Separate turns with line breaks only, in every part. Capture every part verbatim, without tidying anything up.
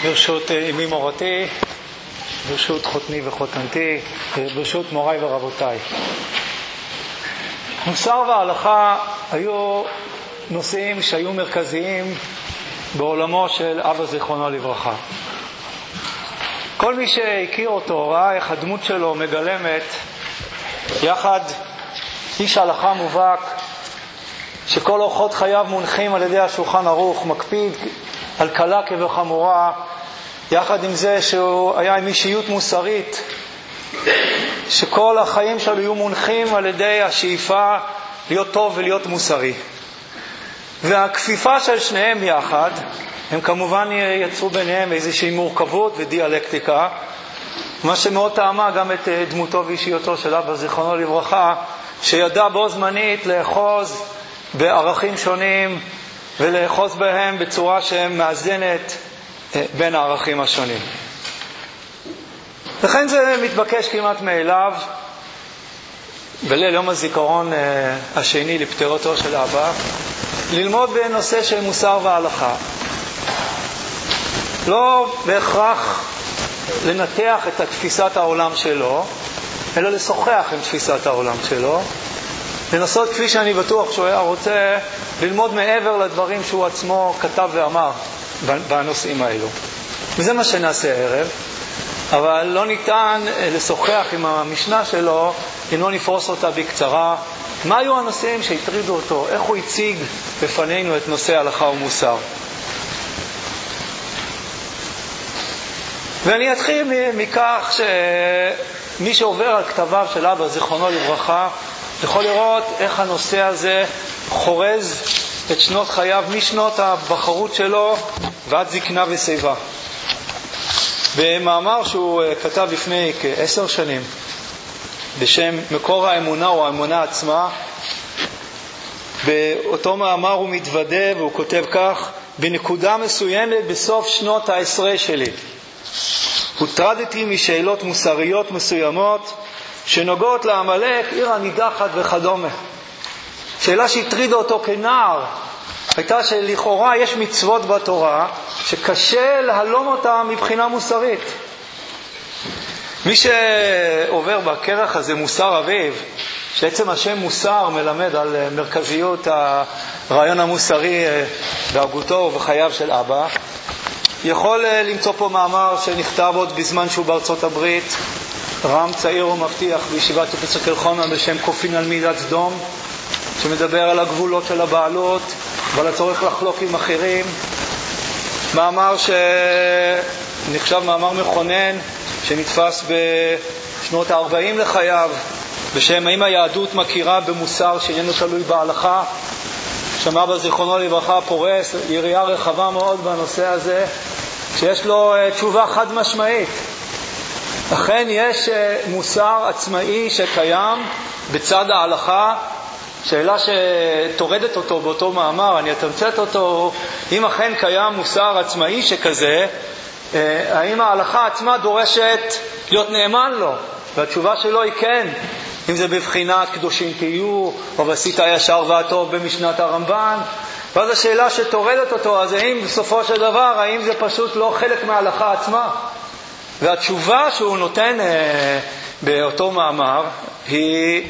ברשות אמי מורתי, ברשות חותני וחותנתי, ברשות מוריי ורבותיי. מוסר וההלכה היו נושאים שהיו מרכזיים בעולמו של אבא זיכרונו לברכה. כל מי שהכיר אותו ראה איך הדמות שלו מגלמת יחד איש הלכה מובהק, שכל אורחות חייו מונחים על ידי השולחן ערוך, מקפיד על קלה כבחמורה, יחד עם זה שהוא היה עם אישיות מוסרית, שכל החיים שלו היו מונחים על ידי השאיפה להיות טוב ולהיות מוסרי. והכפיפה של שניהם יחד, הם כמובן יצרו ביניהם איזושהי מורכבות ודיאלקטיקה, מה שמאוד טעמה גם את דמותו ואישיותו של אבא זיכרונו לברכה, שידע בו זמנית לאחוז בערכים שונים ולאחוז בהם בצורה שמאזנת בין הערכים השונים. לכן זה מתבקש כמעט מאליו בליל יום הזיכרון השני לפטירתו של אבא ללמוד בנושא של מוסר וההלכה. לא בהכרח לנתח את תפיסת העולם שלו, אלא לשוחח עם תפיסת העולם שלו, לנסות, כפי שאני בטוח שהוא היה רוצה, ללמוד מעבר לדברים שהוא עצמו כתב ואמר בנושאים האלו. וזה מה שנעשה הערב, אבל לא ניתן לשוחח עם המשנה שלו אם לא נפרוס אותה בקצרה. מה היו הנושאים שהטרידו אותו? איך הוא הציג בפנינו את נושא הלכה ומוסר? ואני אתחיל מכך שמי שעובר על כתביו של אבא זיכרונו לברכה יכול לראות איך הנושא הזה חורז את שנות חייו, משנות הבחרות שלו ועד זקנה ושיבה. במאמר שהוא כתב לפני כעשר שנים בשם מקור האמונה או האמונה עצמה, באותו מאמר הוא מתוודה והוא כותב כך: בנקודה מסוימת בסוף שנות העשרה שלי הוטרדתי משאלות מוסריות מסוימות שנוגעות לעמלק, עיר הנידחת וכדומה. שאלה שהטרידה אותו כנער הייתה שלכאורה יש מצוות בתורה שקשה להלום אותה מבחינה מוסרית. מי שעובר בכרך הזה מוסר אביב, שעצם השם מוסר מלמד על מרכזיות הרעיון המוסרי בהגותו ובחייו של אבא, יכול למצוא פה מאמר שנכתב עוד בזמן שהוא בארצות הברית, רם צעיר ומבטיח בישיבת פסק אלחונה בשם קופין על מידת סדום, שמדבר על הגבולות של הבעלות ועל הצורך לחלוק עם אחרים. מאמר שנחשב מאמר מכונן שנתפס בשנות ה-ארבעים לחייו בשם האם היהדות מכירה במוסר שאיננו תלוי בהלכה. שם אבא זיכרונו לברכה פורס יריעה רחבה מאוד בנושא הזה, שיש לו תשובה חד משמעית. אכן יש מוסר עצמאי שקיים בצד ההלכה. שאלה שתורדת אותו באותו מאמר, אני אתמצת אותו: אם אכן קיים מוסר עצמאי שכזה, האם ההלכה עצמה דורשת להיות נאמן לו? והתשובה שלו היא כן, אם זה בבחינת קדושים תהיו או ועשית הישר והטוב במשנת הרמב"ן. ואז השאלה שתורדת אותו, אז האם בסופו של דבר, האם זה פשוט לא חלק מההלכה עצמה? והתשובה שהוא נותן אה, באותו מאמר היא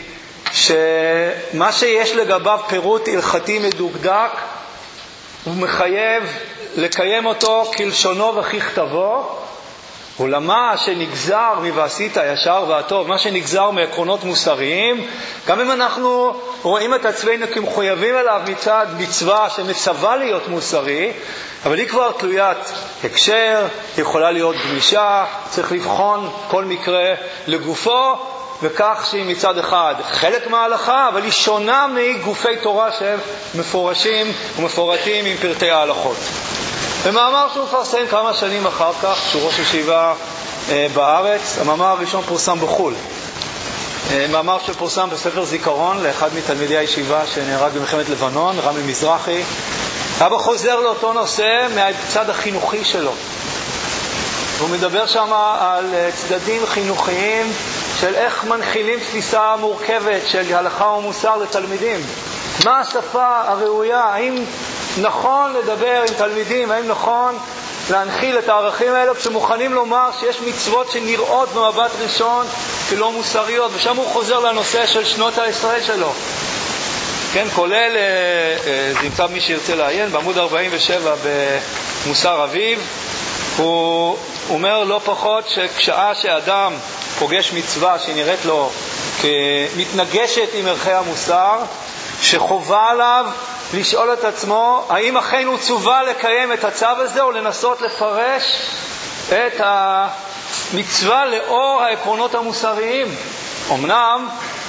שמה שיש לגביו פירוט הלכתי מדוקדק הוא מחייב לקיים אותו כלשונו וככתבו, ולמה שנגזר מבעשית הישר והטוב, מה שנגזר מעקרונות מוסריים, גם אם אנחנו רואים את עצמנו כמחויבים אליו מצד מצווה שמצווה להיות מוסרי, אבל היא כבר תלוית הקשר, יכולה להיות גמישה, צריך לבחון כל מקרה לגופו, וכך שהיא מצד אחד חלק מההלכה, אבל היא שונה מגופי תורה שהם מפורשים ומפורטים עם פרטי ההלכות. במאמר שהוא פרסם כמה שנים אחר כך, שהוא ראש ישיבה אה, בארץ, המאמר הראשון פורסם בחול. אה, מאמר שפורסם בספר זיכרון לאחד מתלמידי הישיבה שנהרג במלחמת לבנון, רמי מזרחי. אבא חוזר לאותו נושא מהצד החינוכי שלו. הוא מדבר שם על צדדים חינוכיים של איך מנחילים תפיסה מורכבת של הלכה ומוסר לתלמידים. מה השפה הראויה? האם נכון לדבר עם תלמידים? האם נכון להנחיל את הערכים האלה, כשמוכנים לומר שיש מצוות שנראות במבט ראשון כלא מוסריות, ושם הוא חוזר לנושא של שנות הישראל שלו. כן, כולל, זה נמצא מי שירצה לעיין, בעמוד ארבעים ושבע במוסר אביב, הוא אומר לא פחות שכשעה שאדם פוגש מצווה שנראית לו כמתנגשת עם ערכי המוסר, שחובה עליו לשאול את עצמו האם אכן הוא צווה לקיים את הצו הזה, או לנסות לפרש את המצווה לאור העקרונות המוסריים. אמנם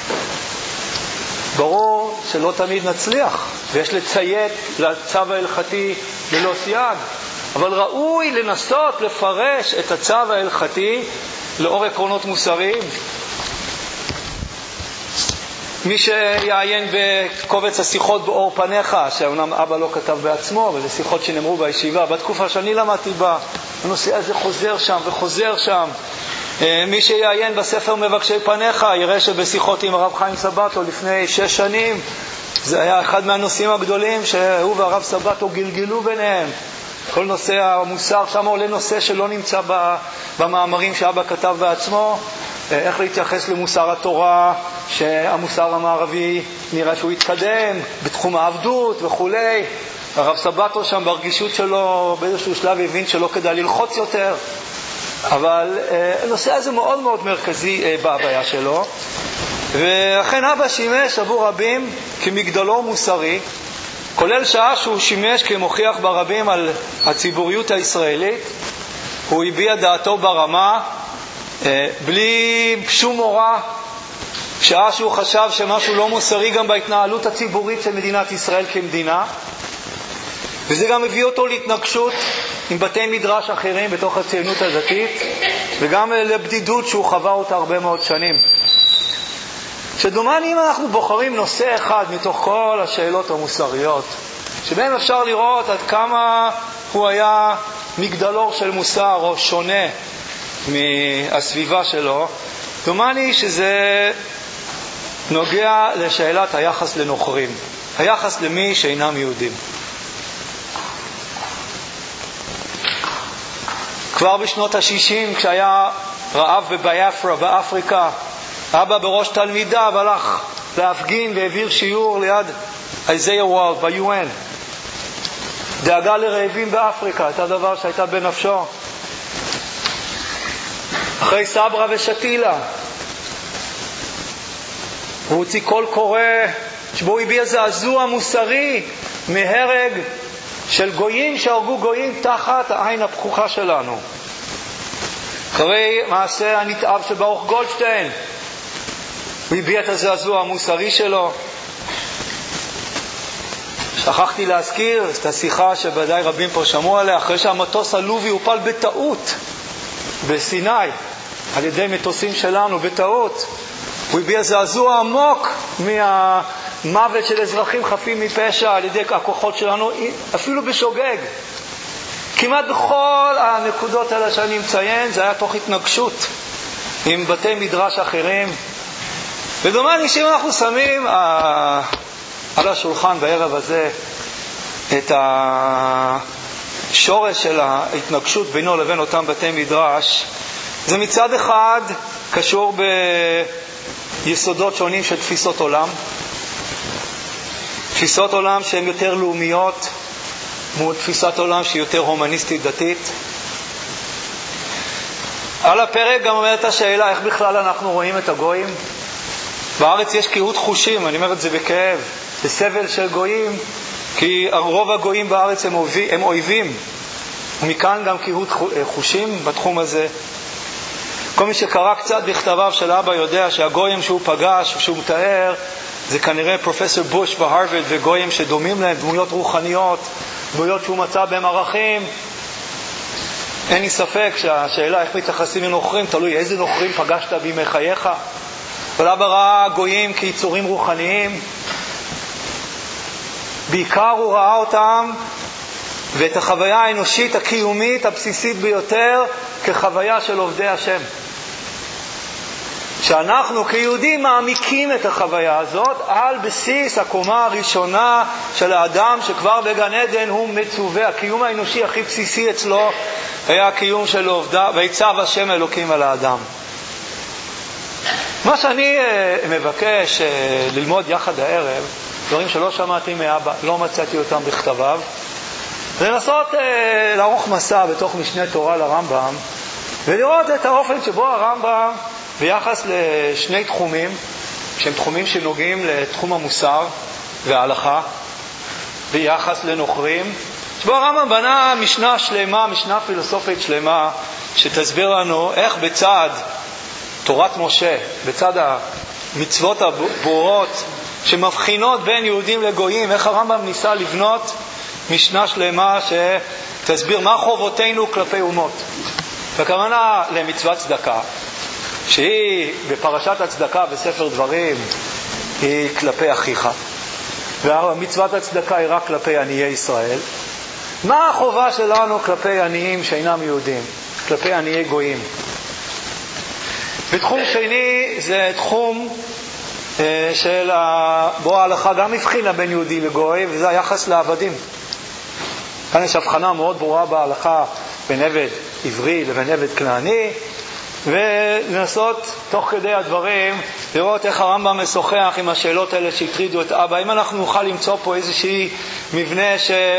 ברור שלא תמיד נצליח, ויש לציית לצו ההלכתי ללא סייג, אבל ראוי לנסות לפרש את הצו ההלכתי לאור עקרונות מוסריים. מי שיעיין בקובץ השיחות באור פניך, שאומנם אבא לא כתב בעצמו, אבל זה שיחות שנאמרו בישיבה, בתקופה שאני למדתי בה, הנושא הזה חוזר שם וחוזר שם. מי שיעיין בספר מבקשי פניך, יראה שבשיחות עם הרב חיים סבתו לפני שש שנים, זה היה אחד מהנושאים הגדולים שהוא והרב סבתו גלגלו ביניהם. כל נושא המוסר, שם עולה נושא שלא נמצא במאמרים שאבא כתב בעצמו, איך להתייחס למוסר התורה, שהמוסר המערבי נראה שהוא התקדם בתחום העבדות וכולי. הרב סבתו שם ברגישות שלו באיזשהו שלב הבין שלא כדאי ללחוץ יותר, אבל הנושא הזה מאוד מאוד מרכזי בהוויה שלו, ואכן אבא שימש עבור רבים כמגדלור מוסרי, כולל שעה שהוא שימש כמוכיח ברבים על הציבוריות הישראלית. הוא הביע דעתו ברמה בלי שום מורא, שעה שהוא חשב שמשהו לא מוסרי גם בהתנהלות הציבורית של מדינת ישראל כמדינה, וזה גם הביא אותו להתנגשות עם בתי מדרש אחרים בתוך הציונות הדתית, וגם לבדידות שהוא חווה אותה הרבה מאוד שנים. שדומני אם אנחנו בוחרים נושא אחד מתוך כל השאלות המוסריות, שבהם אפשר לראות עד כמה הוא היה מגדלור של מוסר או שונה מהסביבה שלו, דומני שזה נוגע לשאלת היחס לנוכרים, היחס למי שאינם יהודים. כבר בשנות ה-שישים, כשהיה רעב בביאפרה באפריקה, אבא בראש תלמידיו הלך להפגין והעביר שיעור ליד איזיה וולד ב-יו אן. דאגה לרעבים באפריקה הייתה דבר שהייתה בנפשו. אחרי סברה ושתילה הוא הוציא קול קורא שבו הוא הביע זעזוע מוסרי מהרג של גויים שהרגו גויים תחת העין הפקוחה שלנו. אחרי מעשה הנתעב של ברוך גולדשטיין הוא הביע את הזעזוע המוסרי שלו. שכחתי להזכיר את השיחה שבוודאי רבים פה שמעו עליה, אחרי שהמטוס הלובי הופל בטעות בסיני על ידי מטוסים שלנו בטעות, הוא הביע זעזוע עמוק מהמוות של אזרחים חפים מפשע על ידי הכוחות שלנו, אפילו בשוגג. כמעט בכל הנקודות האלה שאני מציין זה היה תוך התנגשות עם בתי מדרש אחרים. ודומני שאם אנחנו שמים אה, על השולחן בערב הזה את השורש של ההתנגשות בינו לבין אותם בתי מדרש, זה מצד אחד קשור ביסודות שונים של תפיסות עולם, תפיסות עולם שהן יותר לאומיות מול תפיסת עולם שהיא יותר הומניסטית דתית. על הפרק גם אומרת השאלה איך בכלל אנחנו רואים את הגויים. בארץ יש קהות חושים, אני אומר את זה בכאב, זה סבל של גויים, כי רוב הגויים בארץ הם אויבים, הם אויבים. ומכאן גם קהות חושים בתחום הזה. כל מי שקרא קצת בכתביו של אבא יודע שהגויים שהוא פגש, שהוא מתאר, זה כנראה פרופסור בוש בהרווארד וגויים שדומים להם, דמויות רוחניות, דמויות שהוא מצא בהם ערכים. אין לי ספק שהשאלה איך מתייחסים לנוכרים, תלוי איזה נוכרים פגשת בימי חייך. אבל אבא ראה גויים כיצורים רוחניים, בעיקר הוא ראה אותם ואת החוויה האנושית הקיומית הבסיסית ביותר כחוויה של עובדי השם, שאנחנו כיהודים מעמיקים את החוויה הזאת על בסיס הקומה הראשונה של האדם שכבר בגן עדן הוא מצווה. הקיום האנושי הכי בסיסי אצלו היה הקיום של עובדה, ויצב השם אלוקים על האדם. מה שאני מבקש ללמוד יחד הערב, דברים שלא שמעתי מאבא, לא מצאתי אותם בכתביו, זה לנסות לערוך מסע בתוך משנה תורה לרמב"ם, ולראות את האופן שבו הרמב"ם ביחס לשני תחומים, שהם תחומים שנוגעים לתחום המוסר וההלכה, ביחס לנוכרים, שבו הרמב"ם בנה משנה שלמה, משנה פילוסופית שלמה, שתסביר לנו איך בצד תורת משה, בצד המצוות הברורות שמבחינות בין יהודים לגויים, איך הרמב"ם ניסה לבנות משנה שלמה שתסביר מה חובותינו כלפי אומות. וכוונה למצוות צדקה, שהיא בפרשת הצדקה בספר דברים, היא כלפי אחיך, ומצוות הצדקה היא רק כלפי עניי ישראל. מה החובה שלנו כלפי עניים שאינם יהודים, כלפי עניי גויים? בתחום שני זה תחום אה, של בו ההלכה גם הבחינה בין יהודי וגוי, וזה היחס לעבדים. כאן יש הבחנה מאוד ברורה בהלכה בין עבד עברי לבין עבד כנעני, ולנסות תוך כדי הדברים לראות איך הרמב"ם משוחח עם השאלות האלה שהטרידו את אבא. אם אנחנו נוכל למצוא פה איזושהי מבנה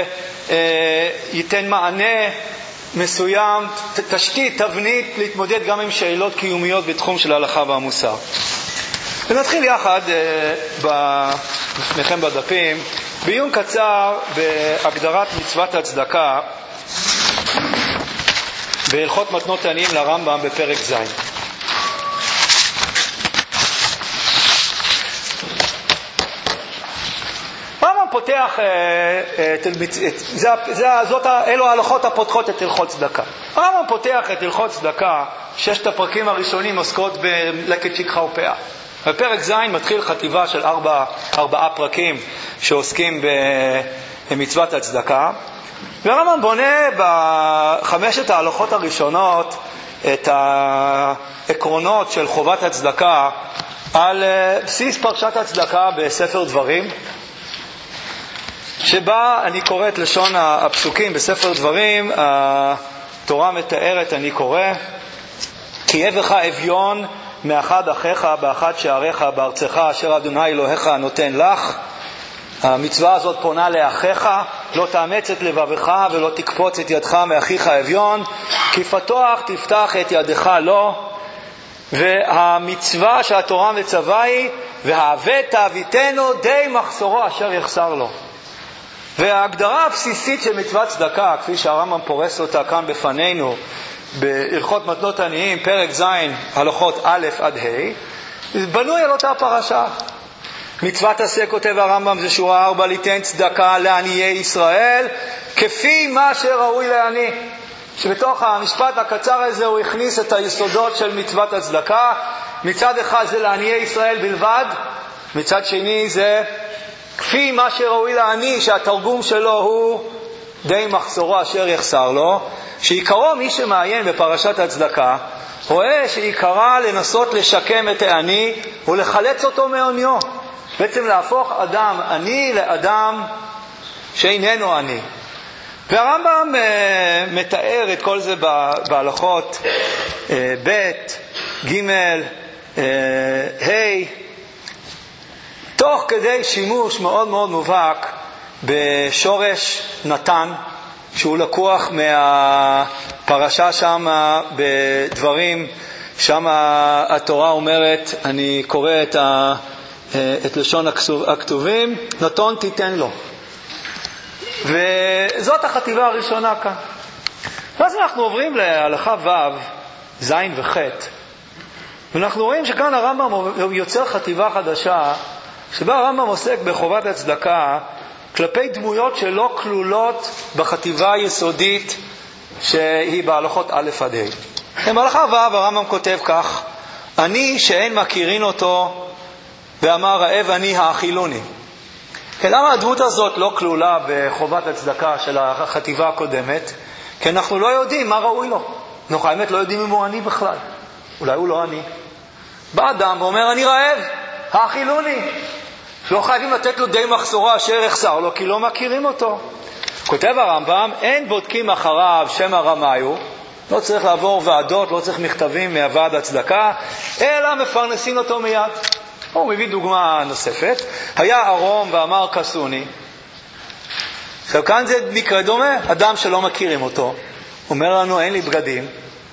שייתן מענה מסוים, תשתית, תבנית, להתמודד גם עם שאלות קיומיות בתחום של ההלכה והמוסר. ונתחיל יחד בפניכם בדפים בעיון קצר בהגדרת מצוות הצדקה בהלכות מתנות עניים לרמב"ם בפרק ז'. הרמב"ם פותח, אלו ההלכות הפותחות את הלכות צדקה. הרמב"ם פותח את הלכות צדקה, ששת הפרקים הראשונים עוסקות בלקט שכחה ופאה. בפרק ז' מתחיל חטיבה של ארבע, ארבעה פרקים שעוסקים במצוות הצדקה. והרמב"ם בונה בחמשת ההלכות הראשונות את העקרונות של חובת הצדקה על בסיס פרשת הצדקה בספר דברים, שבה אני קורא את לשון הפסוקים בספר דברים. התורה מתארת, אני קורא: כי אביך אביון מאחד אחיך באחד שעריך בארצך אשר אדוני אלוהיך נותן לך. המצווה הזאת פונה לאחיך, לא תאמץ את לבבך ולא תקפוץ את ידך מאחיך אביון, כי פתוח תפתח את ידך לו. והמצווה שהתורה מצווה היא: והבאת תאביתנו די מחסורו אשר יחסר לו. וההגדרה הבסיסית של מצוות צדקה, כפי שהרמב"ם פורס אותה כאן בפנינו בהלכות מתנות עניים פרק ז' הלכות א' עד ה', בנוי על אותה פרשה. מצוות עשה, כותב הרמב"ם, זה שורה ארבע: ליתן צדקה לעניי ישראל כפי מה שראוי לעני. שבתוך המשפט הקצר הזה הוא הכניס את היסודות של מצוות הצדקה. מצד אחד זה לעניי ישראל בלבד, מצד שני זה כפי מה שראוי לעני, שהתרגום שלו הוא די מחסורו אשר יחסר לו, שעיקרו, מי שמעיין בפרשת הצדקה רואה שעיקרה לנסות לשקם את העני ולחלץ אותו מעוניו, בעצם להפוך אדם עני לאדם שאיננו עני. והרמב"ם אה, מתאר את כל זה בהלכות אה, ב' ג' אה, ה', תוך כדי שימוש מאוד מאוד מובהק בשורש נתן, שהוא לקוח מהפרשה שם בדברים. שם התורה אומרת, אני קורא את, ה, את לשון הכתובים: נתון תיתן לו. וזאת החטיבה הראשונה כאן. ואז אנחנו עוברים להלכה ו' ז' וח', ואנחנו רואים שכאן הרמב"ם יוצר חטיבה חדשה, שבה הרמב"ם עוסק בחובת הצדקה כלפי דמויות שלא כלולות בחטיבה היסודית שהיא בהלכות א' עד ה'. בהלכה ו' הרמב"ם כותב כך: אני שאין מכירין אותו, ואמר רעב אני האכילוני. למה הדמות הזאת לא כלולה בחובת הצדקה של החטיבה הקודמת? כי אנחנו לא יודעים מה ראוי לו. אנחנו האמת לא יודעים אם הוא עני בכלל. אולי הוא לא עני. בא אדם ואומר, אני רעב, האכילוני. לא חייבים לתת לו די מחסורה אשר יחסר לו, כי לא מכירים אותו. כותב הרמב"ם, אין בודקים אחריו שם הרמיו, לא צריך לעבור ועדות, לא צריך מכתבים מהוועד הצדקה, אלא מפרנסים אותו מיד. הוא מביא דוגמה נוספת, היה ארום ואמר קסוני. עכשיו כאן זה מקרה דומה, אדם שלא מכירים אותו, אומר לנו אין לי בגדים,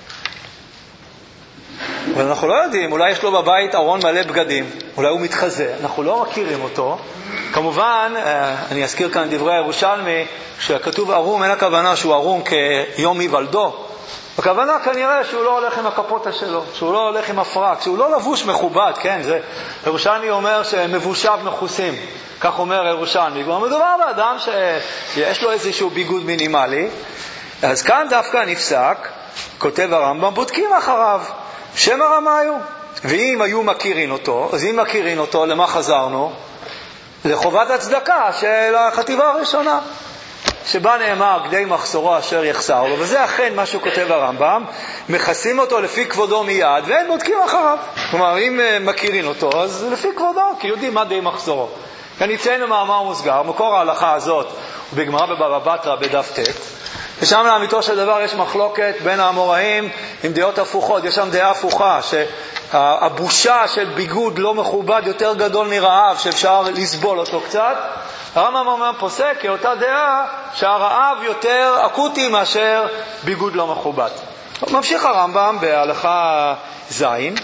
אבל אנחנו לא יודעים, אולי יש לו בבית ארון מלא בגדים, אולי הוא מתחזה, אנחנו לא מכירים אותו. כמובן, אני אזכיר כאן דברי הירושלמי, כשכתוב ארום, אין הכוונה שהוא ארום כיום היוולדו, הכוונה כנראה שהוא לא הולך עם הקפוטה שלו, שהוא לא הולך עם הפרק, שהוא לא לבוש מכובד, כן, זה, ירושלמי אומר שמבושיו מכוסים, כך אומר ירושלמי, הוא מדובר באדם שיש לו איזשהו ביגוד מינימלי, אז כאן דווקא נפסק, כותב הרמב"ם, בודקים אחריו, שם הרמיו, ואם היו מכירים אותו, אז אם מכירים אותו, למה חזרנו? לחובת הצדקה של החטיבה הראשונה, שבה נאמר גדי מחסורו אשר יחסר לו, וזה אכן מה שהוא כותב הרמב"ם, מכסים אותו לפי כבודו מיד, והם בודקים אחריו. כלומר, אם מכירים אותו, אז לפי כבודו, כי יודעים מה די מחסורו. אני אציין למאמר מוסגר, מקור ההלכה הזאת, הוא בגמרא בבבא בתרא בדף ט', ושם לאמיתו של דבר יש מחלוקת בין האמוראים עם דעות הפוכות. יש שם דעה הפוכה, שהבושה של ביגוד לא מכובד יותר גדול מרעב, שאפשר לסבול אותו קצת. הרמב"ם אומר פוסק כאותה דעה שהרעב יותר אקוטי מאשר ביגוד לא מכובד. ממשיך הרמב"ם בהלכה זין,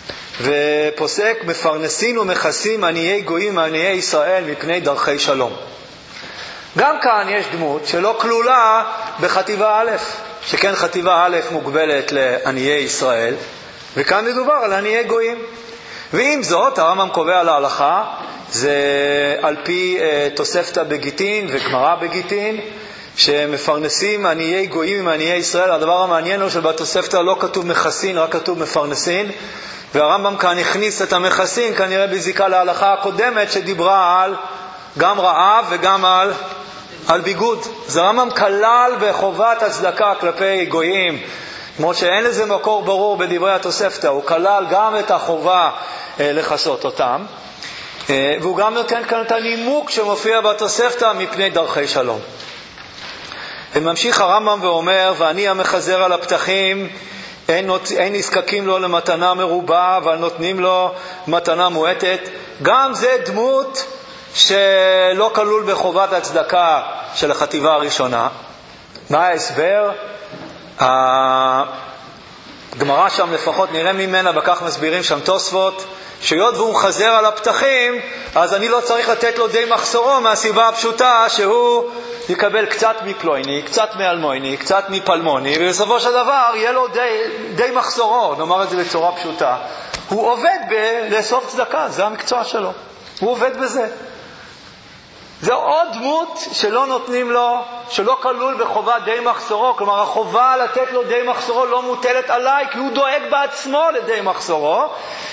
ופוסק מפרנסים ומכסים עניי גויים עניי ישראל מפני דרכי שלום. גם כאן יש דמות שלא כלולה בחטיבה א', שכן חטיבה א' מוגבלת לעניי ישראל, וכאן מדובר על עניי גויים. ועם זאת, הרמב"ם קובע להלכה, זה על פי uh, תוספתא בגיטין וגמרא בגיטין, שמפרנסים עניי גויים עם עניי ישראל. הדבר המעניין הוא שבתוספתא לא כתוב מכסין, רק כתוב מפרנסין, והרמב"ם כאן הכניס את המכסין כנראה בזיקה להלכה הקודמת שדיברה על גם רעב וגם על, על ביגוד. זה הרמב"ם כלל בחובת הצדקה כלפי גויים, כמו שאין לזה מקור ברור בדברי התוספתא, הוא כלל גם את החובה אה, לחסות אותם, אה, והוא גם נותן כאן את הנימוק שמופיע בתוספתא מפני דרכי שלום. וממשיך הרמב"ם ואומר, ואני המחזר על הפתחים, אין, אין נזקקים לו למתנה מרובה, אבל נותנים לו מתנה מועטת. גם זה דמות שלא כלול בחובת הצדקה של החטיבה הראשונה. מה ההסבר? הגמרא שם לפחות נראה ממנה, בכך מסבירים שם תוספות, שיוד והוא מחזר על הפתחים, אז אני לא צריך לתת לו די מחסורו, מהסיבה הפשוטה שהוא יקבל קצת מפלויני, קצת מאלמויני, קצת מפלמוני, ובסופו של דבר יהיה לו די, די מחסורו. נאמר את זה בצורה פשוטה, הוא עובד לאסוף צדקה, זה המקצוע שלו, הוא עובד בזה. זה עוד דמות שלא נותנים לו, שלא כלול בחובה די מחסורו. כלומר, החובה לתת לו די מחסורו לא מוטלת עליי, כי הוא דואג בעצמו לדי מחסורו.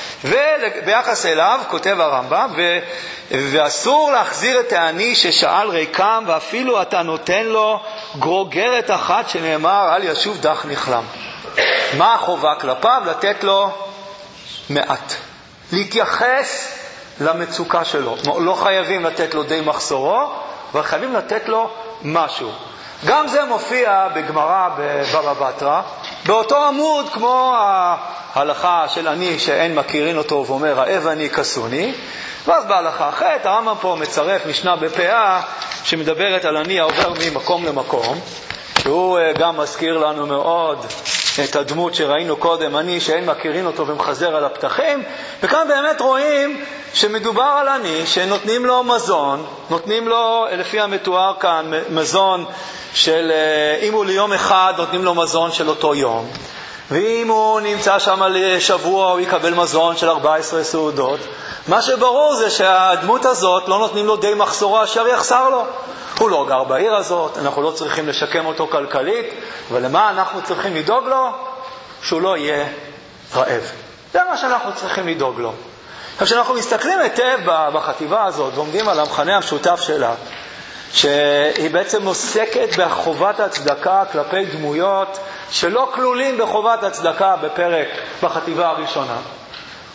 וביחס אליו כותב הרמב"ם, ו... ואסור להחזיר את העני ששאל ריקם, ואפילו אתה נותן לו גרוגרת אחת שנאמר על ישוב דח נכלם. מה החובה כלפיו? לתת לו מעט, להתייחס למצוקה שלו. לא חייבים לתת לו די מחסורו, אבל חייבים לתת לו משהו. גם זה מופיע בגמרא בבבא בתרא, באותו עמוד כמו ההלכה של אני שאין מכירים אותו ואומר רעב אני כסוני. ואז בהלכה אחרת הרמב"ם פה מצרף משנה בפאה שמדברת על אני העובר ממקום למקום, שהוא גם מזכיר לנו מאוד את הדמות שראינו קודם, אני שאין מכירים אותו ומחזר על הפתחים. וכאן באמת רואים שמדובר על אני שנותנים לו מזון, נותנים לו לפי המתואר כאן מזון של, אם הוא ליום אחד נותנים לו מזון של אותו יום, ואם הוא נמצא שם לשבוע הוא יקבל מזון של ארבע עשרה סעודות. מה שברור זה שהדמות הזאת לא נותנים לו די מחסורו אשר יחסר לו. הוא לא גר בעיר הזאת, אנחנו לא צריכים לשקם אותו כלכלית, ולמה אנחנו צריכים לדאוג לו? שהוא לא יהיה רעב. זה מה שאנחנו צריכים לדאוג לו. כשאנחנו מסתכלים היטב בחטיבה הזאת ועומדים על המכנה המשותף שלה, שהיא בעצם עוסקת בחובת הצדקה כלפי דמויות שלא כלולים בחובת הצדקה בפרק בחטיבה הראשונה,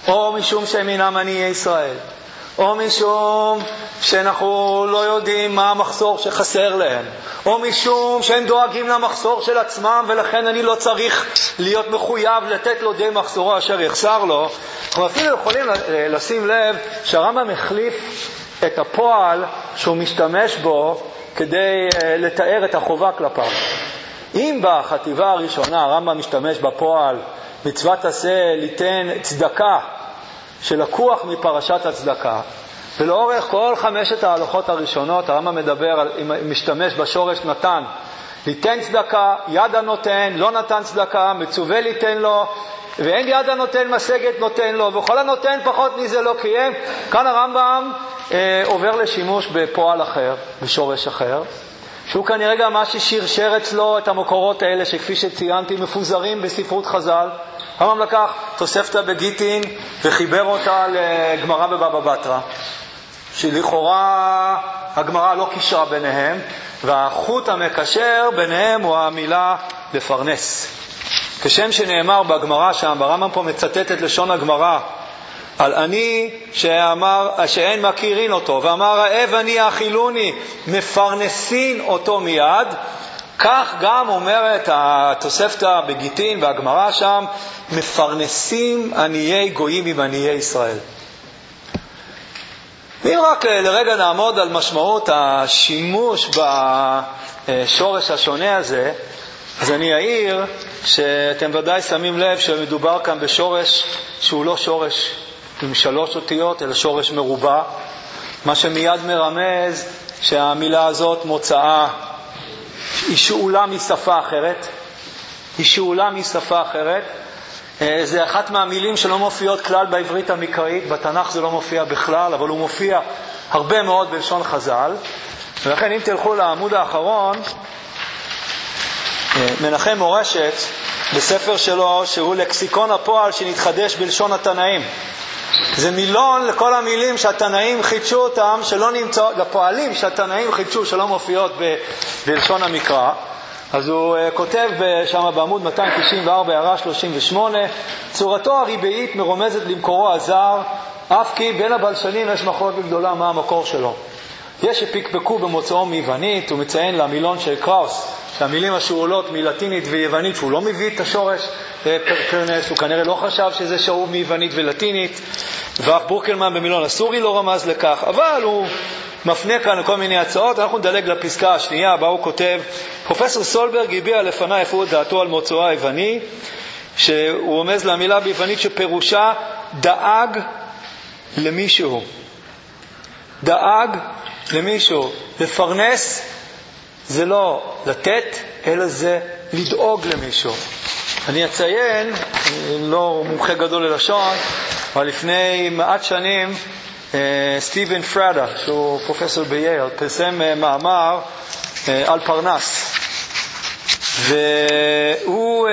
או משום שהם אינם עניי ישראל, או משום שאנחנו לא יודעים מה המחסור שחסר להם, או משום שהם דואגים למחסור של עצמם ולכן אני לא צריך להיות מחויב לתת לו די מחסורו אשר יחסר לו. אנחנו אפילו יכולים לשים לב שהרמב"ם מחליף את הפועל שהוא משתמש בו כדי לתאר את החובה כלפיו. אם בחטיבה הראשונה הרמב"ם משתמש בפועל מצוות עשה ליתן צדקה שלקוח מפרשת הצדקה, ולאורך כל חמשת ההלכות הראשונות הרמב"ם מדבר, משתמש בשורש נתן, ליתן צדקה, יד הנותן, לא נתן צדקה, מצווה ליתן לו, ואין יד הנותן משגת נותן לו, וכל הנותן פחות מזה לא קיים. כאן הרמב"ם אה, עובר לשימוש בפועל אחר, בשורש אחר, שהוא כנראה גם מה ששרשר אצלו את המקורות האלה שכפי שציינתי מפוזרים בספרות חז"ל. הרמב"ם לקח תוספתא בגיטין וחיבר אותה לגמרא בבבא בתרא, שלכאורה הגמרא לא קישרה ביניהם, והחוט המקשר ביניהם הוא המילה לפרנס. כשם שנאמר בגמרא שם, ברמב"ם פה מצטט את לשון הגמרא על אני שאמר, שאין מכירין אותו, ואמר רעב אני האכילוני, מפרנסין אותו מיד. כך גם אומרת התוספתא בגיטין והגמרא שם, מפרנסים עניי גויים עם עניי ישראל. אם רק לרגע נעמוד על משמעות השימוש בשורש השונה הזה, אז אני אעיר שאתם ודאי שמים לב שמדובר כאן בשורש שהוא לא שורש עם שלוש אותיות, אלא שורש מרובע, מה שמיד מרמז שהמילה הזאת מוצאה, היא שאולה משפה אחרת, היא שאולה משפה אחרת. זה אחת מהמילים שלא מופיעות כלל בעברית המקראית, בתנ"ך זה לא מופיע בכלל, אבל הוא מופיע הרבה מאוד בלשון חז"ל. ולכן אם תלכו לעמוד האחרון, מנחם מורשת בספר שלו שהוא לקסיקון הפועל שנתחדש בלשון התנאים, זה מילון לכל המילים שהתנאים חידשו אותם, שלא נמצא, לפועלים שהתנאים חידשו שלא מופיעות ב, בלשון המקרא. אז הוא uh, כותב שם בעמוד מאתיים תשעים וארבע הערה שלושים ושמונה, צורתו הריבעית מרומזת למקורו הזר, אף כי בין הבלשנים יש מחלוקת גדולה מה המקור שלו. יש שפקפקו במוצאו מיוונית, הוא מציין למילון של קראוס שהמילים השאולות מלטינית ויוונית, שהוא לא מביא את השורש פרנס, הוא כנראה לא חשב שזה שאוב מיוונית ולטינית, ואף בורקלמן במילון הסורי לא רמז לכך, אבל הוא מפנה כאן לכל מיני הצעות. אנחנו נדלג לפסקה השנייה בה הוא כותב, פרופסור סולברג הביע לפני איפה הוא דעתו על מוצאו היווני, שהוא רומז למילה ביוונית שפירושה דאג למישהו, דאג למישהו. לפרנס זה לא לתת, אלא זה לדאוג למישהו. אני אציין, אני לא מומחה גדול ללשון, אבל לפני מעט שנים סטיבן פרדה, שהוא פרופסור בייל, פרסם מאמר על פרנס, והוא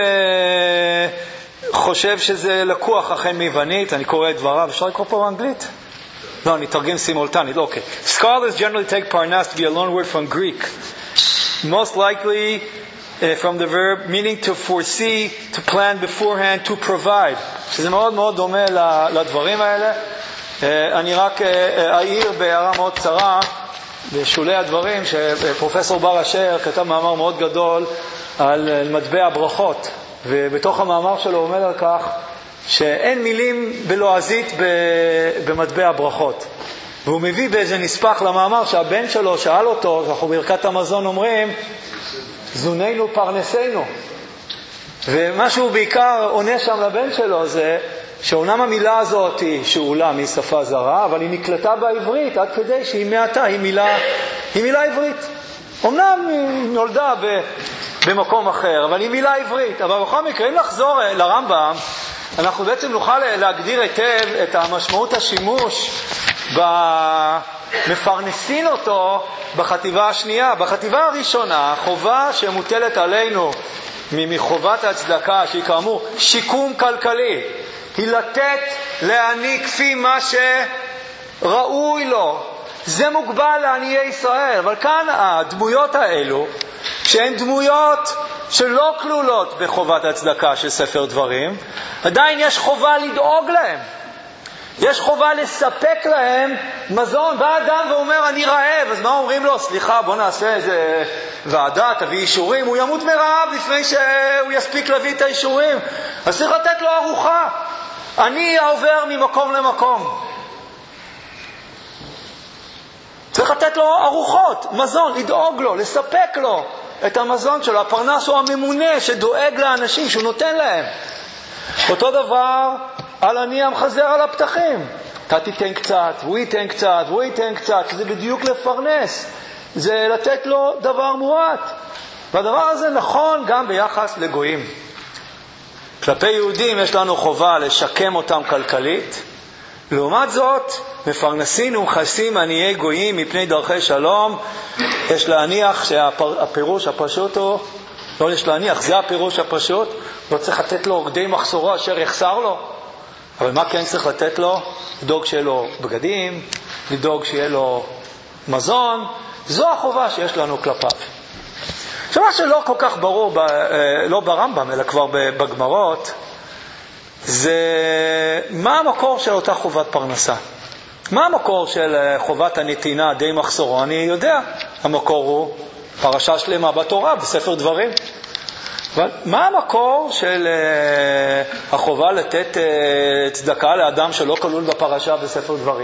חושב שזה לקוח אכן מיוונית. אני קורא את דבריו, אפשר לקרוא פה באנגלית? לא, אני תרגם סימולטנית. אוקיי. Scholars generally take parnas to be a loan word from Greek, most likely uh, from the verb meaning to foresee, to plan beforehand, to provide, שזה מאוד מאוד דומה לדברים האלה. uh, אני רק uh, אעיר בהערה מאוד קצרה בשולי הדברים שפרופסור בר אשר כתב מאמר מאוד גדול על מטבע הברכות, ובתוך המאמר שלו הוא אומר על כך שאין מילים בלועזית במטבע הברכות. והוא מביא באיזה נספח למאמר שהבן שלו שאל אותו, אנחנו ברכת המזון אומרים זוננו פרנסנו, ומה שהוא בעיקר עונה שם לבן שלו זה שאומנם המילה הזאת היא שאולה משפה זרה, אבל היא נקלטה בעברית עד כדי שהיא מעתה היא מילה, היא מילה עברית. אומנם היא נולדה ב, במקום אחר, אבל היא מילה עברית. אבל בכל מקרה, אם לחזור לרמב"ם, אנחנו בעצם נוכל להגדיר היטב את המשמעות השימוש במפרנסין אותו בחטיבה השנייה. בחטיבה הראשונה, חובה שמוטלת עלינו מחובת הצדקה, שהיא כאמור שיקום כלכלי, היא לתת להעניק כפי מה שראוי לו. זה מוגבל לעניי ישראל. אבל כאן הדמויות האלו, שהן דמויות שלא כלולות בחובת הצדקה של ספר דברים, עדיין יש חובה לדאוג להם. יש חובה לספק להם מזון. בא אדם ואומר אני רעב, אז מה אומרים לו? סליחה, בוא נעשה איזה ועדה, תביא אישורים. הוא ימות מרעב לפני שהוא יספיק להביא את האישורים. אז צריך לתת לו ארוחה. אני עובר ממקום למקום, צריך לתת לו ארוחות, מזון, לדאוג לו, לספק לו את המזון שלו. הפרנס הוא הממונה שדואג לאנשים, שהוא נותן להם. אותו דבר על עני המחזר על הפתחים. אתה תיתן קצת, הוא ייתן קצת, הוא ייתן קצת. זה בדיוק לפרנס, זה לתת לו דבר מועט. והדבר הזה נכון גם ביחס לגויים. כלפי יהודים יש לנו חובה לשקם אותם כלכלית. לעומת זאת, מפרנסים ומכסים עניי גויים מפני דרכי שלום. יש להניח שהפירוש הפשוט הוא, לא יש להניח, זה הפירוש הפשוט, לא צריך לתת לו גדי מחסורו אשר יחסר לו. אבל מה כן צריך לתת לו? לדאוג שיהיה לו בגדים, לדאוג שיהיה לו מזון. זו החובה שיש לנו כלפיו. עכשיו, מה שלא כל כך ברור, לא ברמב"ם, אלא כבר בגמרות, זה מה המקור של אותה חובת פרנסה. מה המקור של חובת הנתינה די מחסורו? אני יודע, המקור הוא פרשה שלמה בתורה, בספר דברים. אבל מה המקור של החובה לתת צדקה לאדם שלא כלול בפרשה בספר דברים?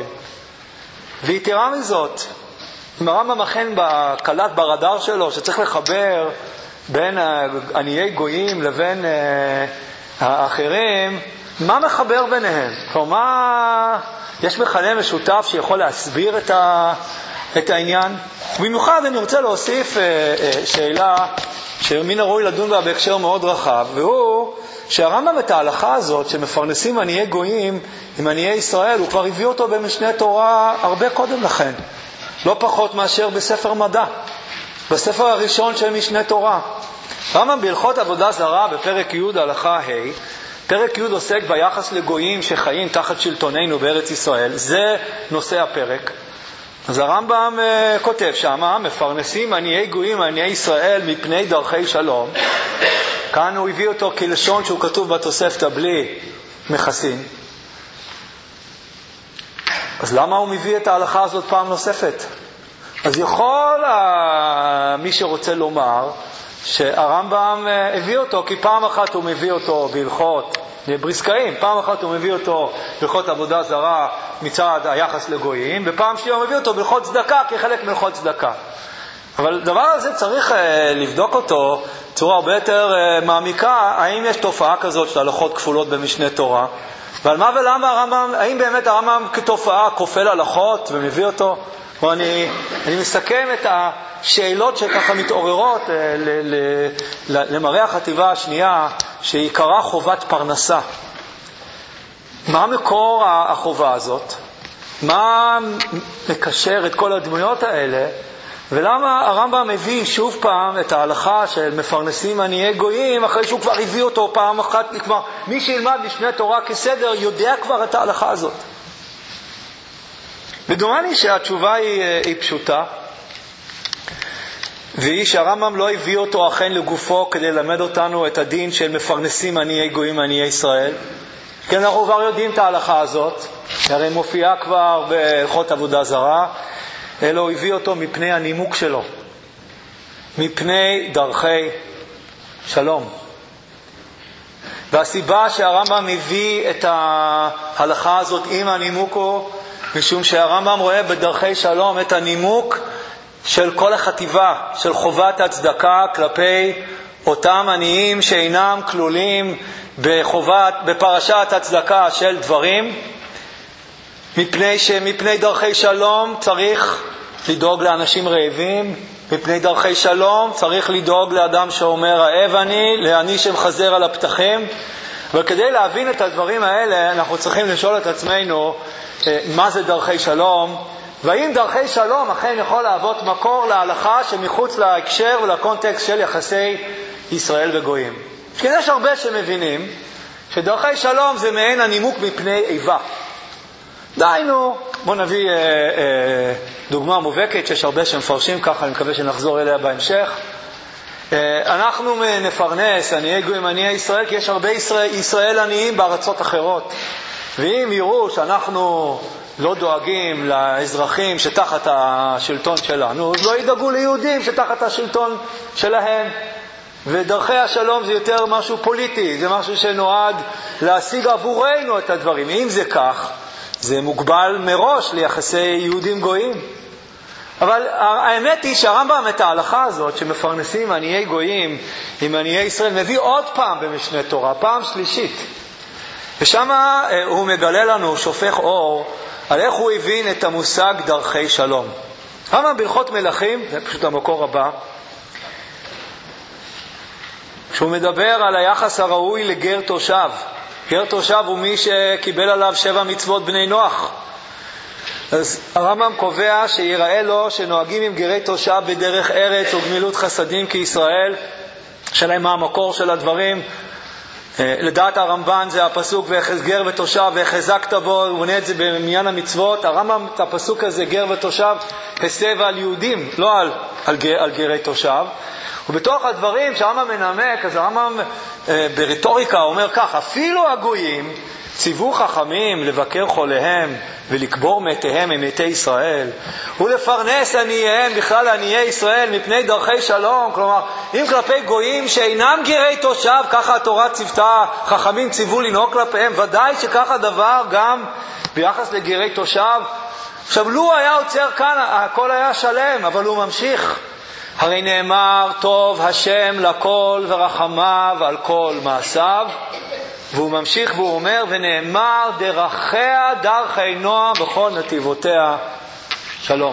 ויתרה מזאת, אם הרמב"ם אכן בקלת ברדאר שלו, שצריך לחבר בין עניי גויים לבין האחרים, מה מחבר ביניהם? כלומר, יש מכנה משותף שיכול להסביר את, ה, את העניין? במיוחד אני רוצה להוסיף שאלה שמן הראוי לדון בה בהקשר מאוד רחב, והוא שהרמב"ם את ההלכה הזאת שמפרנסים עניי גויים עם עניי ישראל, הוא כבר הביא אותו במשנה תורה הרבה קודם לכן, לא פחות מאשר בספר מדע, בספר הראשון של משנה תורה. רמב"ם בהלכות עבודה זרה בפרק י' הלכה ה', פרק י' עוסק ביחס לגויים שחיים תחת שלטוננו בארץ ישראל. זה נושא הפרק. אז הרמב"ם uh, כותב שמה, מפרנסים עניי גויים עניי ישראל מפני דרכי שלום. כאן הוא הביא אותו כלשון שהוא כתוב בתוספתא בלי מכסים. אז למה הוא מביא את ההלכה הזאת פעם נוספת? אז יכול uh, מי שרוצה לומר שהרמב"ם הביא אותו כי פעם אחת הוא מביא אותו בהלכות בריסקאים, פעם אחת הוא מביא אותו בהלכות עבודה זרה מצד היחס לגויים, ופעם שנייה הוא מביא אותו בהלכות צדקה כחלק מהלכות צדקה. אבל דבר הזה צריך לבדוק אותו בצורה הרבה יותר מעמיקה, האם יש תופעה כזאת של הלכות כפולות במשנה תורה, ועל מה ולמה הרמב"ם, האם באמת הרמב"ם כתופעה כופל הלכות ומביא אותו? אני, אני מסכם את השאלות שככה מתעוררות ל, ל, ל, למראה החטיבה השנייה, שהיא קראה חובת פרנסה. מה מקור החובה הזאת? מה מקשר את כל הדמויות האלה? ולמה הרמב"ם מביא שוב פעם את ההלכה של מפרנסים עניי גויים, אחרי שהוא כבר הביא אותו פעם אחת? כבר מי שילמד משנה תורה כסדר יודע כבר את ההלכה הזאת. ודומני שהתשובה היא, היא פשוטה, והיא שהרמב"ם לא הביא אותו אכן לגופו כדי ללמד אותנו את הדין של מפרנסים עניי גויים עניי ישראל. כן, אנחנו כבר יודעים את ההלכה הזאת, הרי מופיעה כבר בהלכות עבודה זרה, אלא הוא הביא אותו מפני הנימוק שלו, מפני דרכי שלום. והסיבה שהרמב"ם מביא את ההלכה הזאת עם הנימוק הוא משום שהרמב"ם רואה בדרכי שלום את הנימוק של כל החטיבה, של חובת הצדקה כלפי אותם עניים שאינם כלולים בחובת, בפרשת הצדקה של דברים, מפני שמפני דרכי שלום צריך לדאוג לאנשים רעבים, מפני דרכי שלום צריך לדאוג לאדם שאומר רעב אני, לעני שמחזר על הפתחים. וכדי להבין את הדברים האלה אנחנו צריכים לשאול את עצמנו מה זה דרכי שלום, והאם דרכי שלום אכן יכול להוות מקור להלכה שמחוץ להקשר ולקונטקסט של יחסי ישראל וגויים. כי יש הרבה שמבינים שדרכי שלום זה מעין הנימוק מפני איבה. דיינו, בוא נביא אה, אה, דוגמה מובהקת שיש הרבה שמפרשים ככה, אני מקווה שנחזור אליה בהמשך. אה, אנחנו נפרנס עניי גויים עניי ישראל כי יש הרבה ישראל, ישראל עניים בארצות אחרות. ואם יראו שאנחנו לא דואגים לאזרחים שתחת השלטון שלנו, אז לא ידאגו ליהודים שתחת השלטון שלהם. ודרכי השלום זה יותר משהו פוליטי, זה משהו שנועד להשיג עבורנו את הדברים. אם זה כך, זה מוגבל מראש ליחסי יהודים גויים. אבל האמת היא שהרמב"ם את ההלכה הזאת שמפרנסים עניי גויים עם עניי ישראל מביא עוד פעם במשנה תורה, פעם שלישית. ושם הוא מגלה לנו, שופך אור, על איך הוא הבין את המושג דרכי שלום. הרמב"ם בהלכות מלכים, זה פשוט המקור הבא, כשהוא מדבר על היחס הראוי לגר תושב. גר תושב הוא מי שקיבל עליו שבע מצוות בני נוח. אז הרמב"ם קובע שיראה לו שנוהגים עם גרי תושב בדרך ארץ וגמילות חסדים כישראל. שאלה מה המקור של הדברים. לדעת הרמב"ן זה הפסוק ויחז גר ותושב והחזקת בו, הוא בונה את זה במניין המצוות. הרמב"ם את הפסוק הזה גר ותושב הסב על יהודים, לא על, על, גר, על גרי תושב. ובתוך הדברים שהרמב"ם מנמק, אז הרמב"ם אה, ברטוריקה אומר כך, אפילו הגויים ציוו חכמים לבקר חוליהם ולקבור מתיהם עם מתי ישראל ולפרנס עניהם, בכלל עניי ישראל, מפני דרכי שלום. כלומר, אם כלפי גויים שאינם גרי תושב, ככה התורה ציוותה, חכמים ציוו לנהוג כלפיהם, ודאי שככה הדבר גם ביחס לגרי תושב. עכשיו, לו היה עוצר כאן, הכל היה שלם, אבל הוא ממשיך. הרי נאמר טוב השם לכל ורחמיו על כל מעשיו. והוא ממשיך והוא אומר, ונאמר דרכיה דרכי נועם בכל נתיבותיה שלום.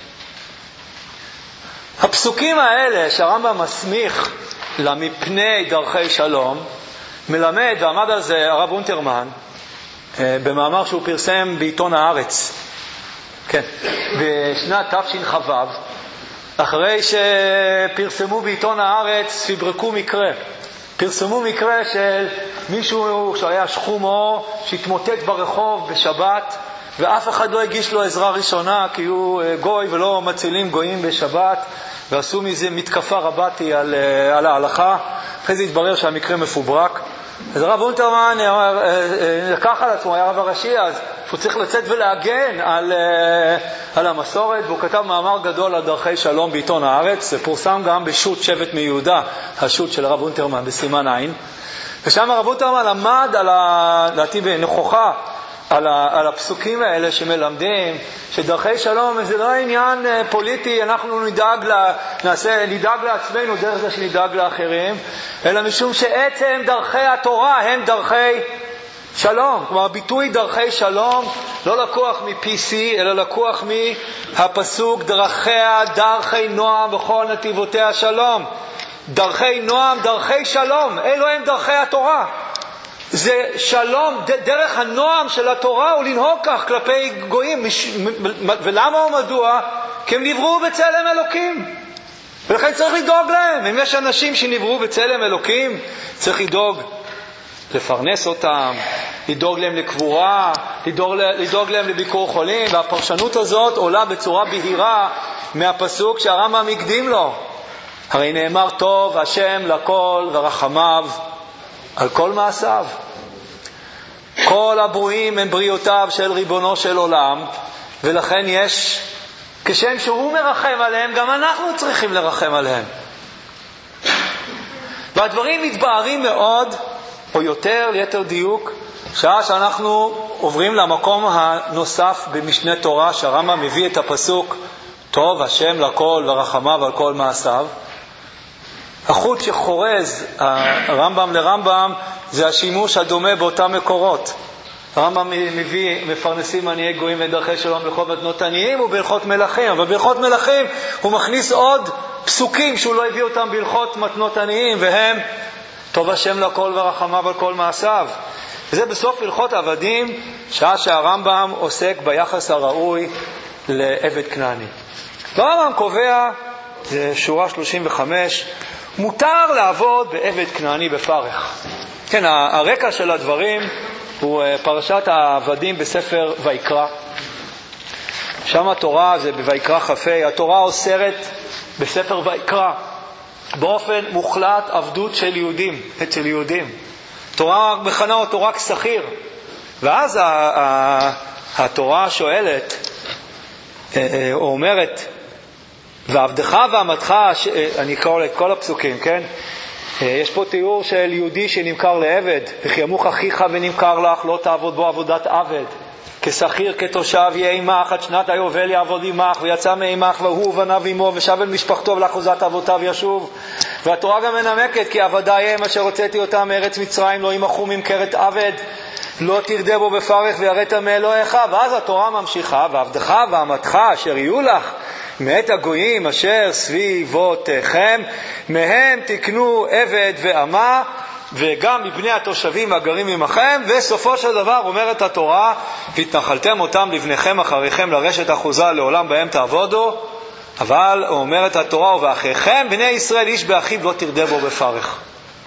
הפסוקים האלה שהרמב"ם מסמיך למפני דרכי שלום, מלמד, ועמד על זה הרב אונטרמן במאמר שהוא פרסם בעיתון הארץ, כן, בשנת תשכ"ו, אחרי שפרסמו בעיתון הארץ, פברקו מקרה פרסמו מקרה של מישהו שהיה שחום אור שהתמוטט ברחוב בשבת, ואף אחד לא הגיש לו עזרה ראשונה כי הוא גוי ולא מצילים גויים בשבת, ועשו מזה מתקפה רבתי על, על ההלכה. אחרי זה התברר שהמקרה מפוברק. אז הרב אונטרמן לקח על עצמו, היה הרב הראשי, אז הוא צריך לצאת ולהגן על, על המסורת, והוא כתב מאמר גדול על דרכי שלום בעיתון הארץ. זה פורסם גם בשו"ת שבט מיהודה, השו"ת של הרב אונטרמן בסימן עין. ושם הרב אונטרמן עמד על ה... לדעתי בנכוחה על, ה... על הפסוקים האלה שמלמדים שדרכי שלום זה לא עניין פוליטי, אנחנו נדאג, לה... נעשה... נדאג לעצמנו דרך זה שנדאג לאחרים, אלא משום שעצם דרכי התורה הם דרכי שלום. כלומר, הביטוי דרכי שלום לא לקוח מ-פי סי, אלא לקוח מהפסוק דרכיה דרכי נועם בכל נתיבותיה שלום. דרכי נועם, דרכי שלום, אלו הם דרכי התורה. זה שלום, ד- דרך הנועם של התורה הוא לנהוג כך כלפי גויים. מש, מ- ולמה הוא מדוע? כי הם נבראו בצלם אלוקים, ולכן צריך לדאוג להם. אם יש אנשים שנבראו בצלם אלוקים, צריך לדאוג לפרנס אותם, לדאוג להם לקבורה, לדאוג, לדאוג להם לביקור חולים. והפרשנות הזאת עולה בצורה בהירה מהפסוק שהרמב"ם הקדים לו, הרי נאמר טוב השם לכל ורחמיו על כל מעשיו. כל הברואים הם בריאותיו של ריבונו של עולם, ולכן יש, כשם שהוא מרחם עליהם, גם אנחנו צריכים לרחם עליהם. והדברים מתבהרים מאוד, או יותר, ליתר דיוק, שעה שאנחנו עוברים למקום הנוסף במשנה תורה, שהרמב"ם מביא את הפסוק טוב השם לכל ורחמיו על כל מעשיו. החוט שחורז הרמב"ם לרמב"ם זה השימוש הדומה באותם מקורות. הרמב"ם מביא מפרנסים עניי גויים ודרכי שלום בהלכות מתנות עניים ובהלכות מלכים, אבל בהלכות מלכים הוא מכניס עוד פסוקים שהוא לא הביא אותם בהלכות מתנות עניים, והם טוב השם לכל ורחמיו על כל מעשיו. וזה בסוף הלכות עבדים, שעה שהרמב"ם עוסק ביחס הראוי לעבד כנעני. הרמב"ם קובע, זה שורה שלושים וחמש, מותר לעבוד בעבד כנעני בפרך. כן, הרקע של הדברים הוא פרשת העבדים בספר ויקרא. שם התורה, זה בויקרא כ"ה, התורה אוסרת בספר ויקרא באופן מוחלט עבדות של יהודים, אצל יהודים. תורה מכנה אותו רק שכיר. ואז התורה שואלת, או אומרת, ועבדך ועמתך, אני אקרא את כל הפסוקים, כן? יש פה תיאור של יהודי שנמכר לעבד, וכי ימוך אחיך ונמכר לך, לא תעבוד בו עבודת עבד. כשכיר, כתושב, יהיה עמך, עד שנת היובל יעבוד עמך, ויצא מעמך, והוא ובניו עמו, ושב אל משפחתו ולאחוזת אבותיו ישוב. והתורה גם מנמקת, כי עבדי הם אשר הוצאתי אותם מארץ מצרים, לא ימכרו ממכרת עבד, לא תרדה בו בפרך ויראת מאלוהיך. ואז התורה ממשיכה, ועבדך ועמתך אשר יהיו לך מאת הגויים אשר סביבותיכם, מהם תקנו עבד ואמה, וגם מבני התושבים הגרים עמכם. וסופו של דבר אומרת התורה, והתנחלתם אותם לבניכם אחריכם לרשת אחוזה לעולם בהם תעבודו. אבל אומרת התורה, ובאחיכם בני ישראל איש באחיו לא תרדה בו בפרך.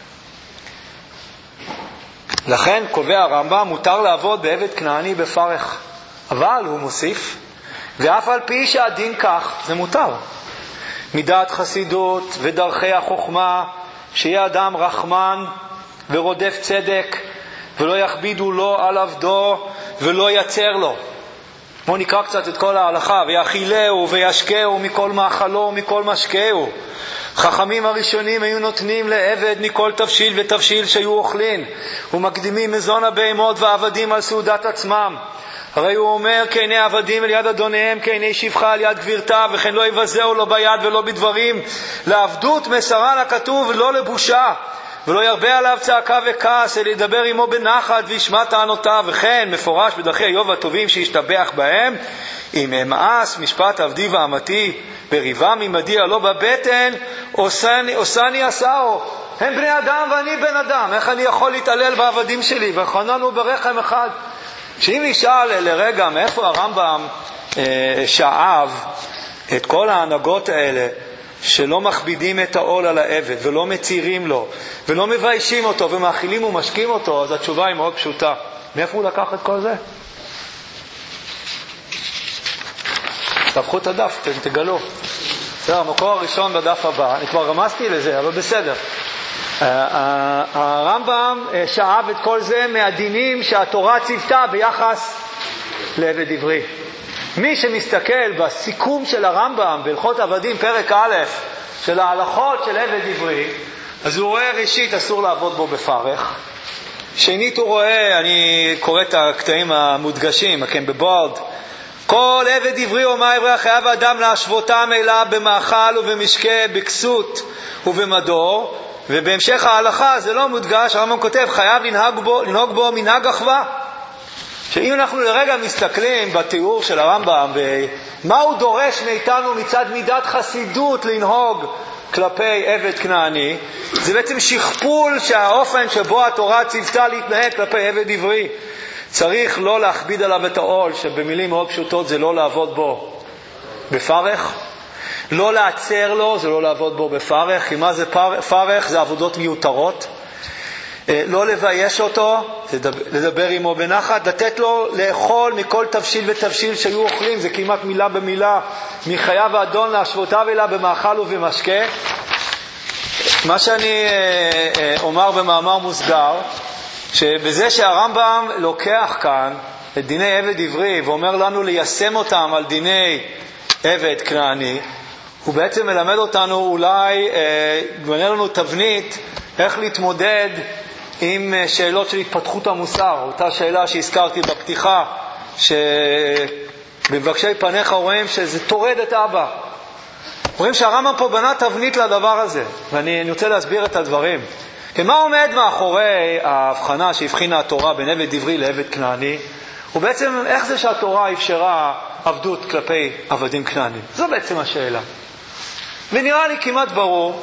לכן קובע הרמב"ם, מותר לעבוד בעבד כנעני בפרך, אבל הוא מוסיף, ואף על פי שהדין כך, זה מותר. מדעת חסידות ודרכי החוכמה, שיהיה אדם רחמן ורודף צדק, ולא יכבידו לו על עבדו ולא יצר לו. בואו נקרא קצת את כל ההלכה. ויאכילהו וישקהו מכל מאכלו ומכל משקהו. חכמים הראשונים היו נותנים לעבד מכל תבשיל ותבשיל שהיו אוכלים, ומקדימים מזון הבהמות ועבדים על סעודת עצמם. הרי הוא אומר, כעיני עבדים על יד אדוניהם, כעיני שפחה על יד גבירתה, וכן לא יבזהו לא ביד ולא בדברים. לעבדות מסרה לכתוב, לא לבושה, ולא ירבה עליו צעקה וכעס, אלא ידבר עמו בנחת וישמע טענותיו. וכן מפורש בדרכי איוב הטובים שישתבח בהם, אם אמאס משפט עבדי ואמתי בריבם עמדי הלא בבטן, עושני, עושני עשאו. הם בני אדם ואני בן אדם, איך אני יכול להתעלל בעבדים שלי? וחננו ברחם אחד. שאם נשאל לרגע מאיפה הרמב"ם אה, שאב את כל ההנהגות האלה, שלא מכבידים את העול על העבד ולא מצירים לו ולא מביישים אותו ומאכילים ומשקים אותו, אז התשובה היא מאוד פשוטה. מאיפה הוא לקח את כל זה? תפחו את הדף, תגלו. זה המקור הראשון בדף הבא. אני כבר רמזתי לזה, אבל בסדר. הרמב"ם שאב את כל זה מהדינים שהתורה ציוותה ביחס לעבד עברי. מי שמסתכל בסיכום של הרמב"ם בהלכות עבדים פרק א' של ההלכות של עבד עברי, אז הוא רואה ראשית אסור לעבוד בו בפרך. שנית הוא רואה, אני קורא את הקטעים המודגשים, כן, בבורד, כל עבד עברי ומה עברי חייב אדם להשוותם אליו במאכל ובמשקה, בכסות ובמדור. ובהמשך ההלכה זה לא מודגש, הרמב"ם כותב חייב לנהוג בו, לנהוג בו מנהג אחווה. שאם אנחנו לרגע מסתכלים בתיאור של הרמב"ם ומה הוא דורש מאיתנו מצד מידת חסידות לנהוג כלפי עבד כנעני, זה בעצם שכפול שהאופן שבו התורה ציוותה להתנהג כלפי עבד עברי. צריך לא להכביד עליו את העול, שבמילים מאוד פשוטות זה לא לעבוד בו בפרך, לא לעצר לו, זה לא לעבוד בו בפרך. כי מה זה פרך? זה עבודות מיותרות. לא לבייש אותו, לדבר עמו בנחת, לתת לו לאכול מכל תבשיל ותבשיל שהיו אוכלים, זה כמעט מילה במילה, מחייב האדון להשוותיו אליו במאכל ובמשקה. מה שאני אומר במאמר מוסגר, שבזה שהרמב"ם לוקח כאן את דיני עבד עברי ואומר לנו ליישם אותם על דיני עבד כנעני, הוא בעצם מלמד אותנו אולי, בנה לנו תבנית איך להתמודד עם שאלות של התפתחות המוסר. אותה שאלה שהזכרתי בפתיחה, שבמבקשי פניך רואים שזה תורד את אבא. רואים שהרמב"ם פה בנה תבנית לדבר הזה, ואני רוצה להסביר את הדברים. כי מה עומד מאחורי ההבחנה שהבחינה התורה בין עבד עברי לעבד כנעני? ובעצם איך זה שהתורה אפשרה עבדות כלפי עבדים כנענים? זו בעצם השאלה. ונראה לי כמעט ברור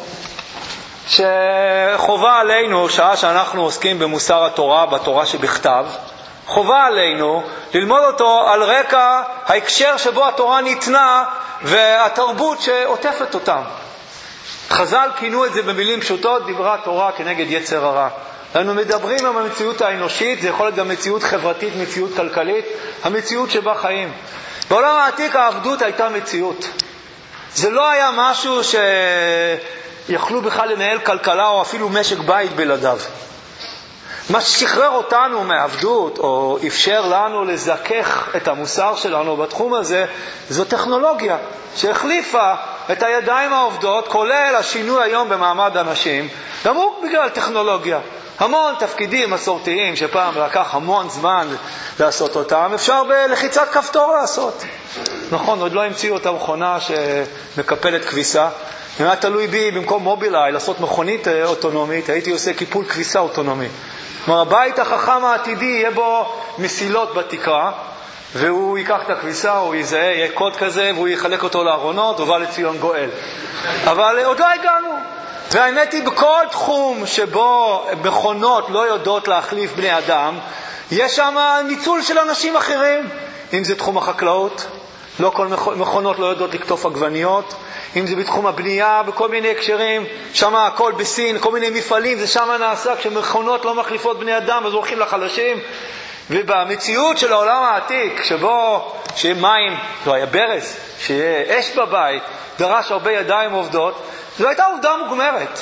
שחובה עלינו, שעה שאנחנו עוסקים במוסר התורה, בתורה שבכתב, חובה עלינו ללמוד אותו על רקע ההקשר שבו התורה ניתנה והתרבות שעוטפת אותם. חז"ל כינו את זה במילים פשוטות, דיברה תורה כנגד יצר הרע. אנחנו מדברים על המציאות האנושית, זה יכול להיות גם מציאות חברתית, מציאות כלכלית, המציאות שבה חיים. בעולם העתיק העבדות הייתה מציאות. זה לא היה משהו שיכלו בכלל לנהל כלכלה או אפילו משק בית בלעדיו. מה ששחרר אותנו מעבדות, או אפשר לנו לזכך את המוסר שלנו בתחום הזה, זו טכנולוגיה שהחליפה את הידיים העובדות, כולל השינוי היום במעמד אנשים, גם הוא בגלל טכנולוגיה. המון תפקידים מסורתיים שפעם לקח המון זמן לעשות אותם, אפשר בלחיצת כפתור לעשות. נכון, עוד לא המציאו את המכונה שמקפלת כביסה. אם היה תלוי בי, במקום מובילאי, לעשות מכונית אוטונומית, הייתי עושה קיפול כביסה אוטונומי. כלומר, הבית החכם העתידי יהיה בו מסילות בתקרה, והוא ייקח את הכביסה, הוא יזהה, יהיה קוד כזה, והוא יחלק אותו לארונות, ובא לציון גואל. אבל עוד לא הגענו. והאמת היא, בכל תחום שבו מכונות לא יודעות להחליף בני אדם, יש שם ניצול של אנשים אחרים. אם זה תחום החקלאות, לא כל מכונות לא יודעות לקטוף עגבניות. אם זה בתחום הבנייה, בכל מיני הקשרים, שם הכל בסין, כל מיני מפעלים, זה שם נעשה, כשמכונות לא מחליפות בני אדם, אז הולכים לחלשים. ובמציאות של העולם העתיק, שבו שיהיה מים, לא היה ברז, שיהיה אש בבית, דרש הרבה ידיים עובדות, זו הייתה עובדה מוגמרת.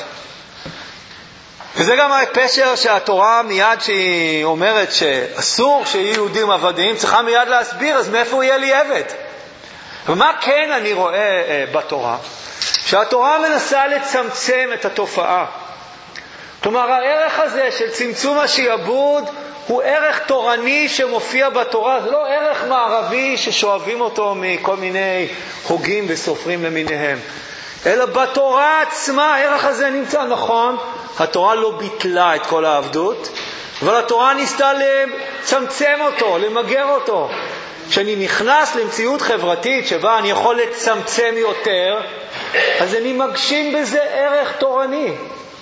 וזה גם הפשר שהתורה מיד שהיא אומרת שאסור שיהיו יהודים עבדים, צריכה מיד להסביר, אז מאיפה הוא יהיה לי עבד? ומה כן אני רואה בתורה? שהתורה מנסה לצמצם את התופעה. כלומר, הערך הזה של צמצום השיעבוד הוא ערך תורני שמופיע בתורה, זה לא ערך מערבי ששואבים אותו מכל מיני הוגים וסופרים למיניהם. אלא בתורה עצמה הערך הזה נמצא. נכון, התורה לא ביטלה את כל העבדות, אבל התורה ניסתה לצמצם אותו, למגר אותו. כשאני נכנס למציאות חברתית שבה אני יכול לצמצם יותר, אז אני מגשים בזה ערך תורני.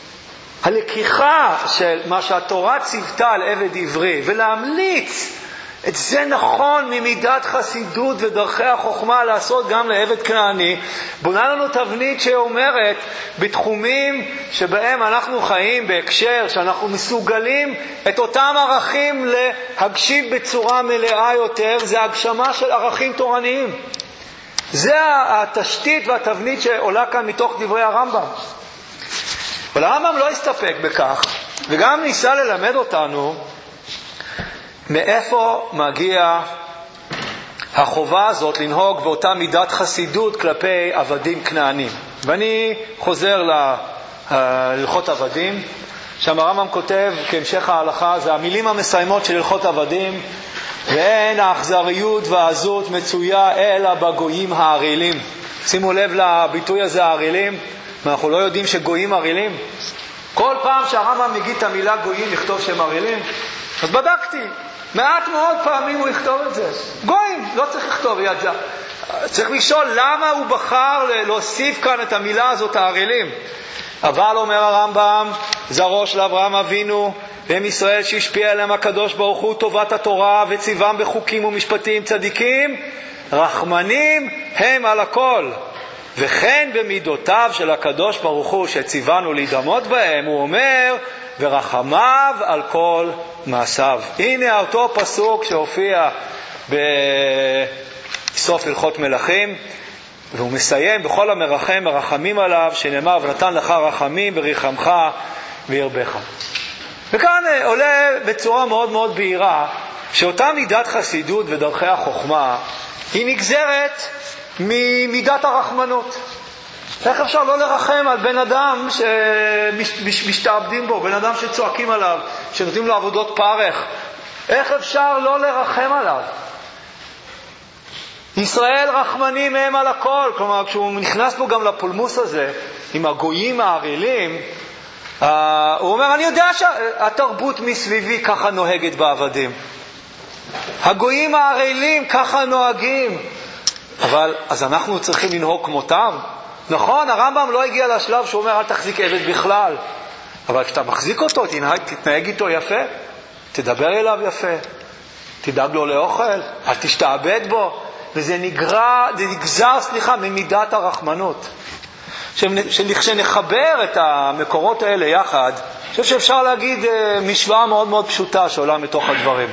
הלקיחה של מה שהתורה ציוותה על עבד עברי, ולהמליץ את זה נכון ממידת חסידות ודרכי החוכמה לעשות גם לעבד כנעני, בונה לנו תבנית שאומרת בתחומים שבהם אנחנו חיים בהקשר שאנחנו מסוגלים את אותם ערכים להגשים בצורה מלאה יותר, זה הגשמה של ערכים תורניים. זה התשתית והתבנית שעולה כאן מתוך דברי הרמב"ם. אבל הרמב"ם לא הסתפק בכך, וגם ניסה ללמד אותנו מאיפה מגיע החובה הזאת לנהוג באותה מידת חסידות כלפי עבדים כנענים. ואני חוזר להלכות עבדים, שם הרמב"ם כותב כהמשך ההלכה, זה המילים המסיימות של הלכות עבדים, ואין האכזריות והעזות מצויה אלא בגויים הערלים. שימו לב לביטוי הזה, הערלים. אנחנו לא יודעים שגויים ערלים. כל פעם שהרמב"ם מגיד את המילה גויים לכתוב שהם ערלים, אז בדקתי, מעט מאוד פעמים הוא יכתוב את זה. גויים, לא צריך לכתוב יד זה. צריך לשאול למה הוא בחר להוסיף כאן את המילה הזאת, הערלים. אבל אומר הרמב"ם, זרעו של אברהם אבינו והם ישראל שהשפיע עליהם הקדוש ברוך הוא טובת התורה וציוום בחוקים ומשפטים צדיקים, רחמנים הם על הכל. וכן במידותיו של הקדוש ברוך הוא שציוונו להידמות בהם, הוא אומר ורחמיו על כל מעשיו. הנה אותו פסוק שהופיע בסוף הלכות מלכים, והוא מסיים בכל המרחם מרחמים עליו, שנאמר ונתן לך רחמים בריחמך וירבך. וכאן עולה בצורה מאוד מאוד בהירה שאותה מידת חסידות ודרכי החוכמה היא נגזרת ממידת הרחמנות. איך אפשר לא לרחם על בן אדם שמשתעבדים בו, בן אדם שצועקים עליו, שנותנים לו עבודות פרך? איך אפשר לא לרחם עליו? ישראל רחמנים הם על הכל. כלומר, כשהוא נכנס פה גם לפולמוס הזה עם הגויים הערלים, הוא אומר, אני יודע שהתרבות מסביבי ככה נוהגת בעבדים, הגויים הערלים ככה נוהגים, אבל אז אנחנו צריכים לנהוג כמותם. נכון, הרמב"ם לא הגיע לשלב שהוא אומר אל תחזיק עבד בכלל, אבל כשאתה מחזיק אותו תנהג, תתנהג איתו יפה, תדבר אליו יפה, תדאג לו לאוכל, אל תשתעבד בו. וזה נגרע, זה נגזר, סליחה, ממידת הרחמנות. כשנחבר את המקורות האלה יחד, אני חושב שאפשר להגיד משוואה מאוד מאוד פשוטה שעולה מתוך הדברים.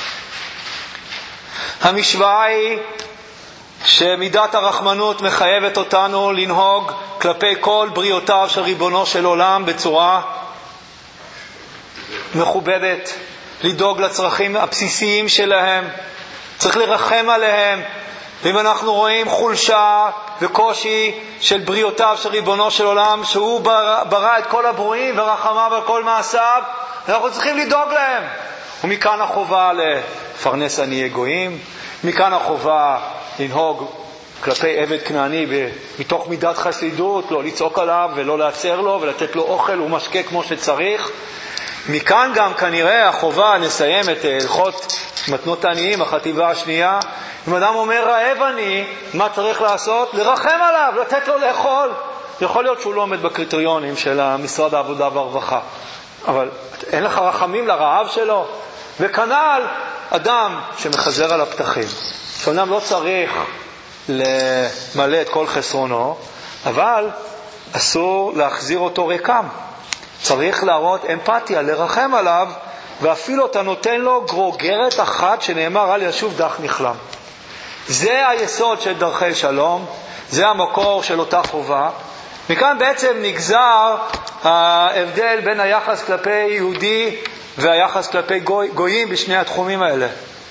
המשוואה היא שמידת הרחמנות מחייבת אותנו לנהוג כלפי כל בריאותיו של ריבונו של עולם בצורה מכובדת, לדאוג לצרכים הבסיסיים שלהם, צריך לרחם עליהם. ואם אנחנו רואים חולשה וקושי של בריאותיו של ריבונו של עולם, שהוא ברא את כל הברואים ורחמיו על כל מעשיו, אנחנו צריכים לדאוג להם. ומכאן החובה לפרנס עניי גויים, מכאן החובה לנהוג כלפי עבד כנעני מתוך מידת חסידות, לא לצעוק עליו ולא לעצר לו ולתת לו אוכל ומשקה כמו שצריך. מכאן גם כנראה החובה, נסיים את הלכות מתנות העניים, החטיבה השנייה. אם אדם אומר רעב אני, מה צריך לעשות? לרחם עליו, לתת לו לאכול. יכול להיות שהוא לא עומד בקריטריונים של משרד העבודה והרווחה, אבל אין לך רחמים לרעב שלו. וכנ"ל אדם שמחזר על הפתחים, שאדם לא צריך למלא את כל חסרונו, אבל אסור להחזיר אותו ריקם. צריך להראות אמפתיה, לרחם עליו, ואפילו אתה נותן לו גרוגרת אחת שנאמר על ישוב דח נכלם. זה היסוד של דרכי שלום, זה המקור של אותה חובה. מכאן בעצם נגזר ההבדל בין היחס כלפי יהודי והיחס כלפי גוי, גויים בשני התחומים האלה.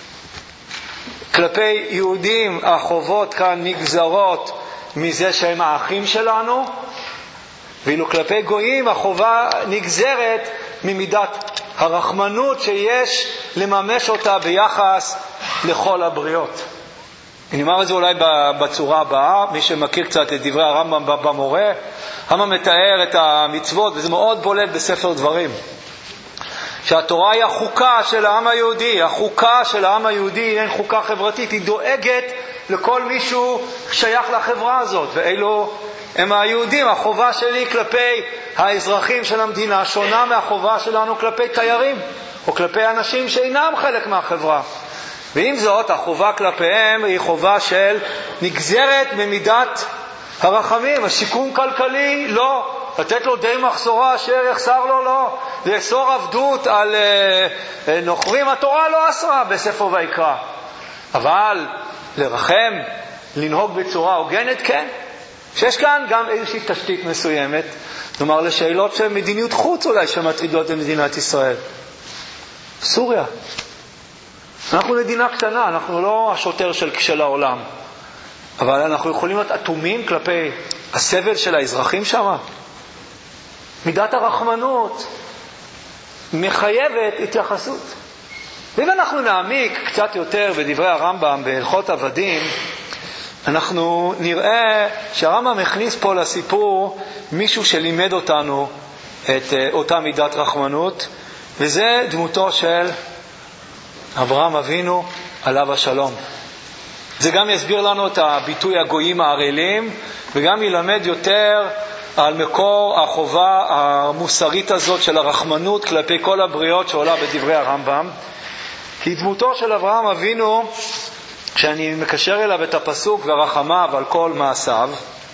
כלפי יהודים החובות כאן נגזרות מזה שהם האחים שלנו, ואילו כלפי גויים החובה נגזרת ממידת הרחמנות שיש לממש אותה ביחס לכל הבריות. אני אומר את זה אולי בצורה הבאה, מי שמכיר קצת את דברי הרמב"ם במורה, הרמב"ם מתאר את המצוות, וזה מאוד בולט בספר דברים, שהתורה היא החוקה של העם היהודי. החוקה של העם היהודי אין חוקה חברתית, היא דואגת לכל מישהו שייך לחברה הזאת, ואילו הם היהודים. החובה שלי כלפי האזרחים של המדינה שונה מהחובה שלנו כלפי תיירים או כלפי אנשים שאינם חלק מהחברה. ועם זאת החובה כלפיהם היא חובה של נגזרת ממידת הרחמים. השיקום כלכלי לא, לתת לו די מחסורה אשר יחסר לו לא, לאסור עבדות על uh, נוכרים, התורה לא אסרה בספר ויקרא, אבל לרחם, לנהוג בצורה הוגנת כן. שיש כאן גם איזושהי תשתית מסוימת, כלומר לשאלות של מדיניות חוץ אולי שמטרידות למדינת ישראל. סוריה, אנחנו מדינה קטנה, אנחנו לא השוטר של, של העולם, אבל אנחנו יכולים להיות אטומים כלפי הסבל של האזרחים שם. מידת הרחמנות מחייבת התייחסות. ואם אנחנו נעמיק קצת יותר בדברי הרמב"ם בהלכות עבדים, אנחנו נראה שהרמב"ם הכניס פה לסיפור מישהו שלימד אותנו את אותה מידת רחמנות, וזה דמותו של אברהם אבינו עליו השלום. זה גם יסביר לנו את הביטוי הגויים הערלים, וגם ילמד יותר על מקור החובה המוסרית הזאת של הרחמנות כלפי כל הבריות שעולה בדברי הרמב"ם. כי דמותו של אברהם אבינו, כשאני מקשר אליו את הפסוק ורחמיו על כל מעשיו,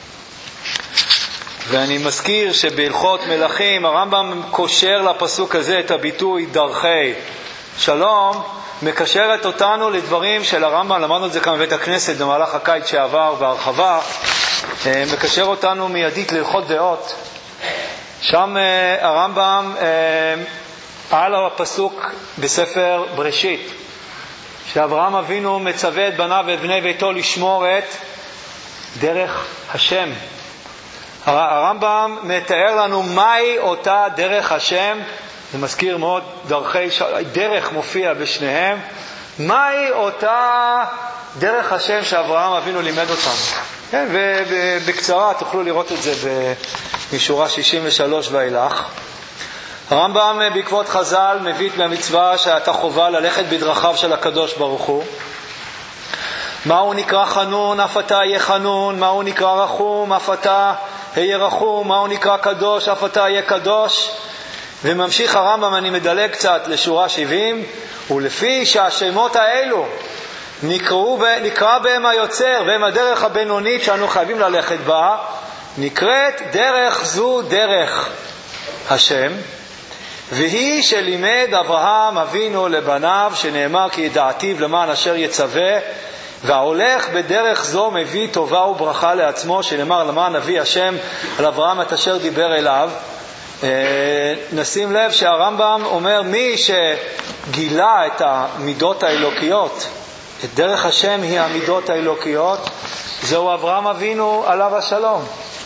ואני מזכיר שבהלכות מלכים הרמב"ם קושר לפסוק הזה את הביטוי דרכי שלום, מקשרת אותנו לדברים של הרמב"ם, למדנו את זה כאן בבית הכנסת במהלך הקיץ שעבר בהרחבה, מקשר אותנו מיידית להלכות דעות. שם הרמב"ם על הפסוק בספר בראשית, שאברהם אבינו מצווה את בניו ואת בני ביתו לשמור את דרך השם. הרמב"ם מתאר לנו מהי אותה דרך השם. זה מזכיר מאוד דרכי, דרך מופיע בשניהם. מהי אותה דרך השם שאברהם אבינו לימד אותנו? כן, ובקצרה תוכלו לראות את זה משורה שישים ושלוש ואילך. הרמב"ם בעקבות חז"ל מביא מהמצווה שאתה חובה ללכת בדרכיו של הקדוש ברוך הוא. מהו נקרא חנון, אף אתה יהיה חנון. מהו נקרא רחום, אף אתה יהיה רחום. מהו נקרא קדוש, אף אתה יהיה קדוש. וממשיך הרמב"ם, אני מדלג קצת לשורה שבעים, ולפי שהשמות האלו נקראו, נקרא בהם היוצר, והם הדרך הבינונית שאנו חייבים ללכת בה, נקראת דרך זו דרך השם, והיא שלימד אברהם אבינו לבניו, שנאמר כי ידעתיו למען אשר יצווה, וההולך בדרך זו מביא טובה וברכה לעצמו, שנאמר למען אבי השם על אברהם את אשר דיבר אליו. נשים לב שהרמב"ם אומר מי שגילה את המידות האלוקיות, את דרך השם היא המידות האלוקיות, זהו אברהם אבינו עליו השלום.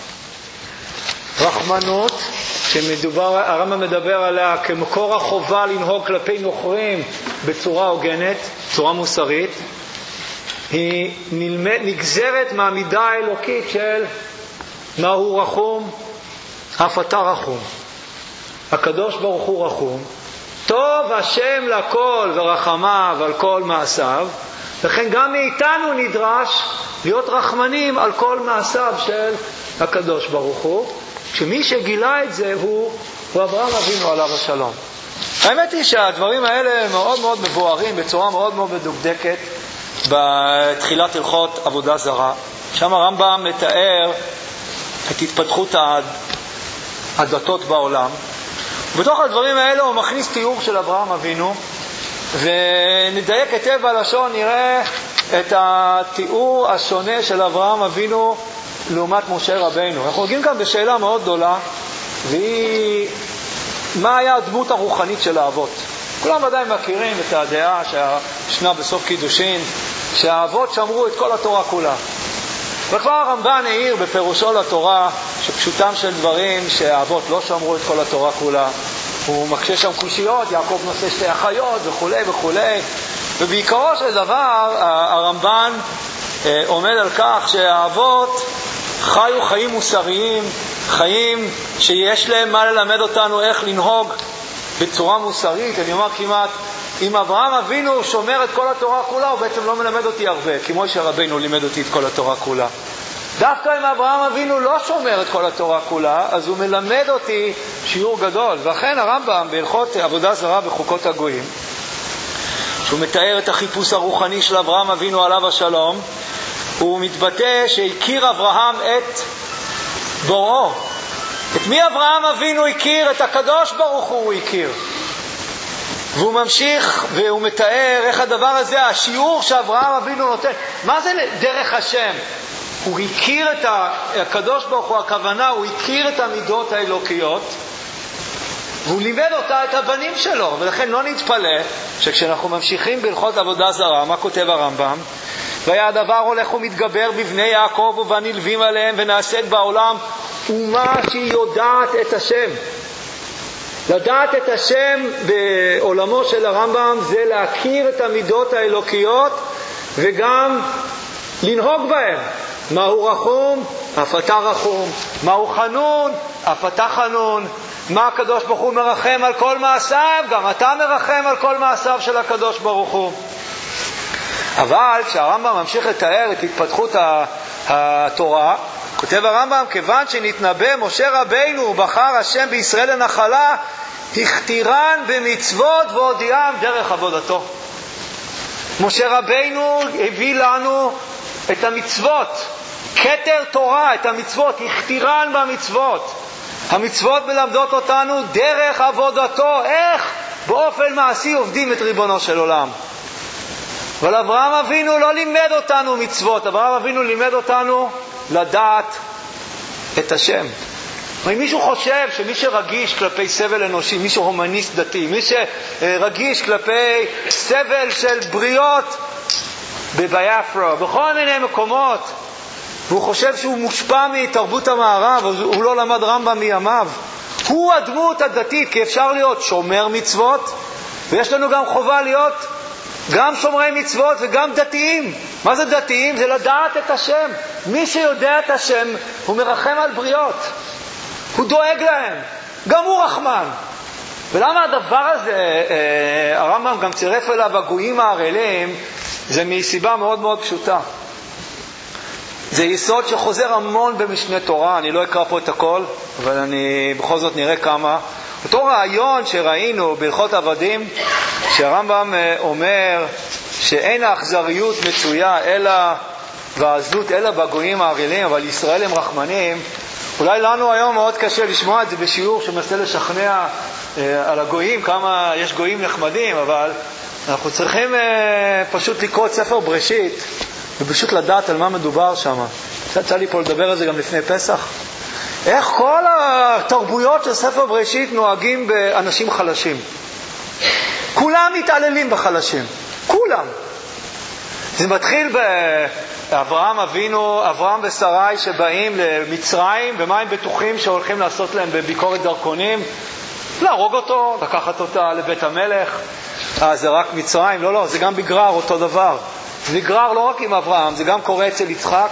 רחמנות, שמדובר, הרמב"ם מדבר עליה כמקור החובה לנהוג כלפי נוכרים בצורה הוגנת, צורה מוסרית, היא נגזרת מהמידה האלוקית של מהו רחום, אף אתה רחום. הקדוש ברוך הוא רחום, טוב השם לכל ורחמיו על כל מעשיו, לכן גם מאיתנו נדרש להיות רחמנים על כל מעשיו של הקדוש ברוך הוא, שמי שגילה את זה הוא, הוא אברהם אבינו עליו השלום. האמת היא שהדברים האלה מאוד מאוד מבוארים בצורה מאוד מאוד מדוקדקת בתחילת הלכות עבודה זרה. שם הרמב"ם מתאר את התפתחות הדתות בעולם. ובתוך הדברים האלה הוא מכניס תיאור של אברהם אבינו, ונדייק היטב בלשון, נראה את התיאור השונה של אברהם אבינו לעומת משה רבינו. אנחנו נוגעים כאן בשאלה מאוד גדולה, והיא מה היה הדמות הרוחנית של האבות. כולם ודאי מכירים את הדעה שישנה בסוף קידושין, שהאבות שמרו את כל התורה כולה. וכבר הרמב"ן העיר בפירושו לתורה שפשוטם של דברים שהאבות לא שמרו את כל התורה כולה. הוא מקשה שם קושיות, יעקב נושא שתי אחיות וכו' וכו'. ובעיקרו של דבר הרמב"ן עומד על כך שהאבות חיו חיים מוסריים, חיים שיש להם מה ללמד אותנו איך לנהוג בצורה מוסרית. אני אומר כמעט, אם אברהם אבינו שומר את כל התורה כולה, הוא בעצם לא מלמד אותי הרבה, כמו שרבינו לימד אותי את כל התורה כולה. דווקא אם אברהם אבינו לא שומר את כל התורה כולה, אז הוא מלמד אותי שיעור גדול. ואכן הרמב"ם בהלכות עבודה זרה בחוקות הגויים, שהוא מתאר את החיפוש הרוחני של אברהם אבינו עליו השלום, הוא מתבטא שהכיר אברהם את בוראו. את מי אברהם אבינו הכיר? את הקדוש ברוך הוא הכיר. והוא ממשיך והוא מתאר איך הדבר הזה, השיעור שאברהם אבינו נותן. מה זה דרך השם? הוא הכיר את הקדוש ברוך הוא, הכוונה, הוא הכיר את המידות האלוקיות, והוא לימד אותה את הבנים שלו. ולכן לא נתפלא שכשאנחנו ממשיכים בהלכות עבודה זרה, מה כותב הרמב"ם? והיה הדבר הולך ומתגבר בבני יעקב ובנלווים עליהם, ונעשית בעולם אומה שהיא יודעת את השם. לדעת את השם בעולמו של הרמב"ם זה להכיר את המידות האלוקיות וגם לנהוג בהם. מהו רחום? אף אתה רחום. מהו חנון? אף אתה חנון. מה הקדוש ברוך הוא מרחם על כל מעשיו? גם אתה מרחם על כל מעשיו של הקדוש ברוך הוא. אבל כשהרמב"ם ממשיך לתאר את התפתחות התורה, כותב הרמב"ם, כיוון שנתנבא משה רבינו ובחר השם בישראל לנחלה, הכתירן במצוות והודיעם דרך עבודתו. משה רבינו הביא לנו את המצוות, כתר תורה, את המצוות, הכתירן במצוות. המצוות מלמדות אותנו דרך עבודתו, איך באופן מעשי עובדים את ריבונו של עולם. אבל אברהם אבינו לא לימד אותנו מצוות, אברהם אבינו לימד אותנו לדעת את השם. אם מישהו חושב שמי שרגיש כלפי סבל אנושי, מישהו הומניסט דתי, מי שרגיש כלפי סבל של בריות בביאפרה, בכל מיני מקומות, והוא חושב שהוא מושפע מתרבות המערב, הוא לא למד רמב"ם מימיו, הוא הדמות הדתית, כי אפשר להיות שומר מצוות, ויש לנו גם חובה להיות גם שומרי מצוות וגם דתיים. מה זה דתיים? זה לדעת את השם. מי שיודע את השם הוא מרחם על בריות, הוא דואג להם, גם הוא רחמן. ולמה הדבר הזה הרמב"ם גם צירף אליו הגויים הערלים? זה מסיבה מאוד מאוד פשוטה. זה יסוד שחוזר המון במשנה תורה. אני לא אקרא פה את הכל, אבל אני בכל זאת נראה כמה. אותו רעיון שראינו בהלכות עבדים, שהרמב"ם אומר שאין האכזריות מצויה אלא והעזות אלא בגויים הערלים, אבל ישראל הם רחמנים. אולי לנו היום מאוד קשה לשמוע את זה בשיעור שמנסה לשכנע אה, על הגויים, כמה יש גויים נחמדים, אבל אנחנו צריכים אה, פשוט לקרוא את ספר בראשית ופשוט לדעת על מה מדובר שם. יצא לי פה לדבר על זה גם לפני פסח. איך כל התרבויות של ספר בראשית נוהגים באנשים חלשים. כולם מתעללים בחלשים. כולם. זה מתחיל באברהם אבינו, אברהם ושרי שבאים למצרים, ומה הם בטוחים שהולכים לעשות להם בביקורת דרכונים? להרוג אותו, לקחת אותה לבית המלך. אה, זה רק מצרים? לא, לא, זה גם בגרר אותו דבר. זה בגרר לא רק עם אברהם, זה גם קורה אצל יצחק.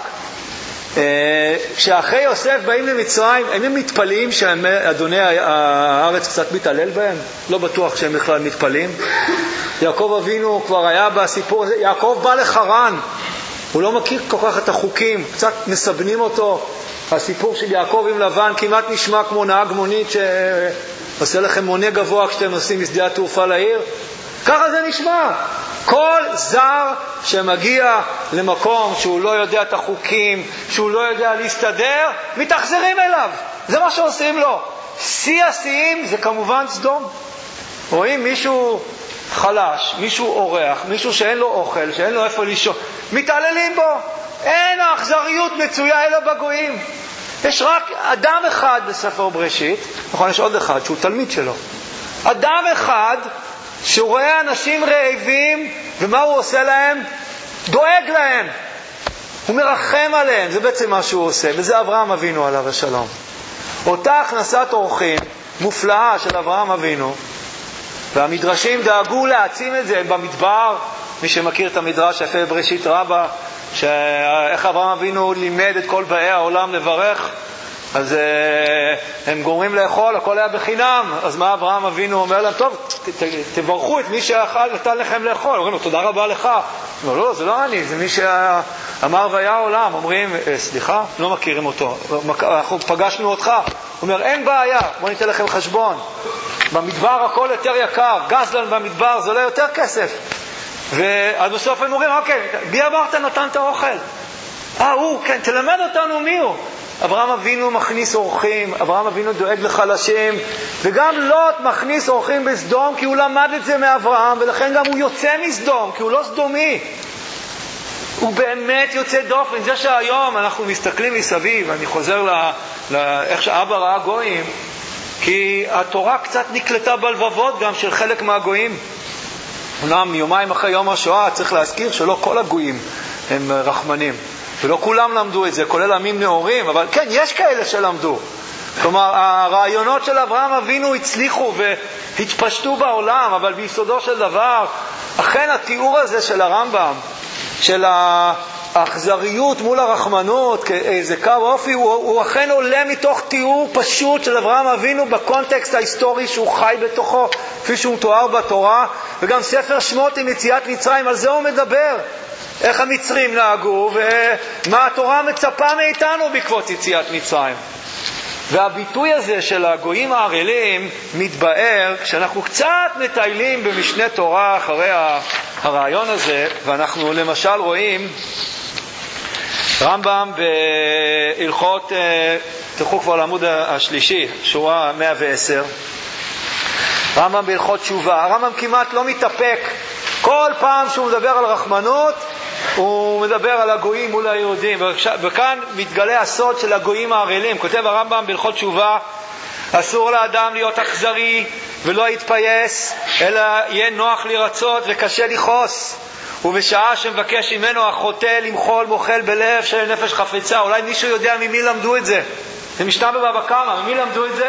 כשאחרי יוסף באים למצרים, הם מתפלאים שאדוני הארץ קצת מתעלל בהם? לא בטוח שהם בכלל מתפלאים. יעקב אבינו כבר היה בסיפור הזה, יעקב בא לחרן, הוא לא מכיר כל כך את החוקים, קצת מסבנים אותו. הסיפור של יעקב עם לבן כמעט נשמע כמו נהג מונית שעושה לכם מונה גבוה כשאתם נוסעים משדה התעופה לעיר. ככה זה נשמע. כל זר שמגיע למקום שהוא לא יודע את החוקים, שהוא לא יודע להסתדר, מתאכזרים אליו. זה מה שעושים לו. שיא השיאים זה כמובן סדום. רואים מישהו חלש, מישהו אורח, מישהו שאין לו אוכל, שאין לו איפה לישון, מתעללים בו. אין האכזריות מצויה אלא בגויים. יש רק אדם אחד בספר בראשית, נכון, יש עוד אחד שהוא תלמיד שלו. אדם אחד שהוא רואה אנשים רעבים, ומה הוא עושה להם? דואג להם. הוא מרחם עליהם. זה בעצם מה שהוא עושה, וזה אברהם אבינו עליו השלום. אותה הכנסת אורחים מופלאה של אברהם אבינו, והמדרשים דאגו להעצים את זה במדבר. מי שמכיר את המדרש יפה בראשית רבה, שאיך אברהם אבינו לימד את כל באי העולם לברך, אז uh, הם גומרים לאכול, הכל היה בחינם. אז מה אברהם אבינו אומר להם? טוב, ת, ת, תברכו את מי שאכל נתן לכם לאכול. אומרים לו, תודה רבה לך. לא, לא, זה לא אני, זה מי שאמר והיה העולם. אומרים, סליחה, לא מכירים אותו, אנחנו פגשנו אותך. הוא אומר, אין בעיה, בוא ניתן לכם חשבון. במדבר הכל יותר יקר, גזלן במדבר זה עולה יותר כסף. ואז בסוף הם אומרים, אוקיי, בי אמרת נתן את האוכל. אה, הוא, כן, תלמד אותנו מי הוא. אברהם אבינו מכניס אורחים, אברהם אבינו דואג לחלשים, וגם לוט מכניס אורחים בסדום, כי הוא למד את זה מאברהם, ולכן גם הוא יוצא מסדום, כי הוא לא סדומי. הוא באמת יוצא דופן. זה שהיום אנחנו מסתכלים מסביב, אני חוזר לאיך שאבא ראה גויים, כי התורה קצת נקלטה בלבבות גם של חלק מהגויים. אומנם יומיים אחרי יום השואה צריך להזכיר שלא כל הגויים הם רחמנים. ולא כולם למדו את זה, כולל עמים נאורים, אבל כן, יש כאלה שלמדו. כלומר, הרעיונות של אברהם אבינו הצליחו והתפשטו בעולם, אבל ביסודו של דבר, אכן התיאור הזה של הרמב"ם, של האכזריות מול הרחמנות, כאיזה קו אופי, הוא, הוא אכן עולה מתוך תיאור פשוט של אברהם אבינו בקונטקסט ההיסטורי שהוא חי בתוכו, כפי שהוא מתואר בתורה, וגם ספר שמות עם יציאת מצרים, על זה הוא מדבר. איך המצרים נהגו ומה התורה מצפה מאיתנו בעקבות יציאת מצרים. והביטוי הזה של הגויים הערלים מתבאר כשאנחנו קצת מטיילים במשנה תורה אחרי הרעיון הזה, ואנחנו למשל רואים רמב"ם בהלכות, תלכו כבר לעמוד השלישי, שורה מאה ועשר, רמב"ם בהלכות תשובה. הרמב"ם כמעט לא מתאפק, כל פעם שהוא מדבר על רחמנות הוא מדבר על הגויים מול היהודים, וכאן מתגלה הסוד של הגויים הערלים. כותב הרמב"ם בהלכות תשובה, אסור לאדם להיות אכזרי ולא יתפייס, אלא יהיה נוח לרצות וקשה לכעוס, ובשעה שמבקש ממנו החוטא למחול מוחל בלב של נפש חפצה. אולי מישהו יודע ממי למדו את זה? זה משנה בבבא קמא. ממי למדו את זה?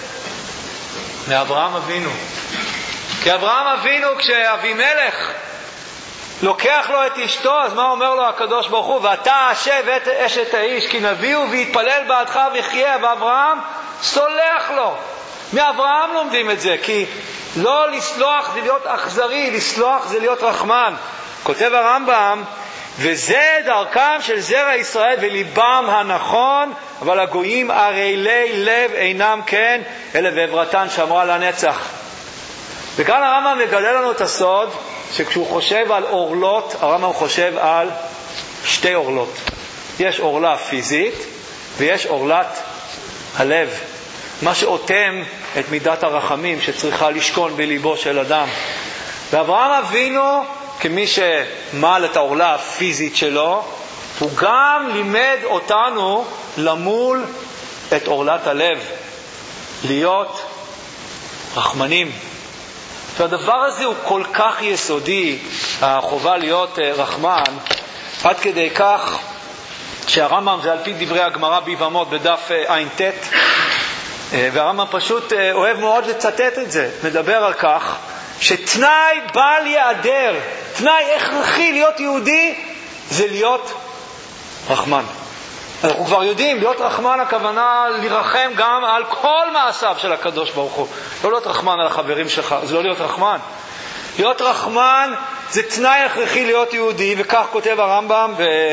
מאברהם אבינו. כי אברהם אבינו, כשאבימלך לוקח לו את אשתו, אז מה אומר לו הקדוש ברוך הוא? ואתה השב את אשת האיש, כי נביאו ויתפלל בעדך וחיה. ואברהם סולח לו. מאברהם לומדים את זה, כי לא לסלוח זה להיות אכזרי, לסלוח זה להיות רחמן. כותב הרמב"ם, וזה דרכם של זרע ישראל וליבם הנכון, אבל הגויים ערלי לב אינם כן, אלא בעברתן שמרה לנצח. וכאן הרמב"ם מגלה לנו את הסוד, שכשהוא חושב על אורלות, הרמב"ם חושב על שתי אורלות. יש אורלה פיזית ויש אורלת הלב, מה שאותם את מידת הרחמים שצריכה לשכון בליבו של אדם. ואברהם אבינו, כמי שמעל את האורלה הפיזית שלו, הוא גם לימד אותנו למול את עורלת הלב, להיות רחמנים. והדבר הזה הוא כל כך יסודי, החובה להיות רחמן, עד כדי כך שהרמב"ם, זה על פי דברי הגמרא ביבמות בדף עין תת, והרמב"ם פשוט אוהב מאוד לצטט את זה, מדבר על כך שתנאי בל יעדר, תנאי הכרחי להיות יהודי, זה להיות רחמן. אנחנו כבר יודעים, להיות רחמן הכוונה לרחם גם על כל מעשיו של הקדוש ברוך הוא. לא להיות רחמן על החברים שלך, זה לא להיות רחמן. להיות רחמן זה תנאי הכרחי להיות יהודי, וכך כותב הרמב"ם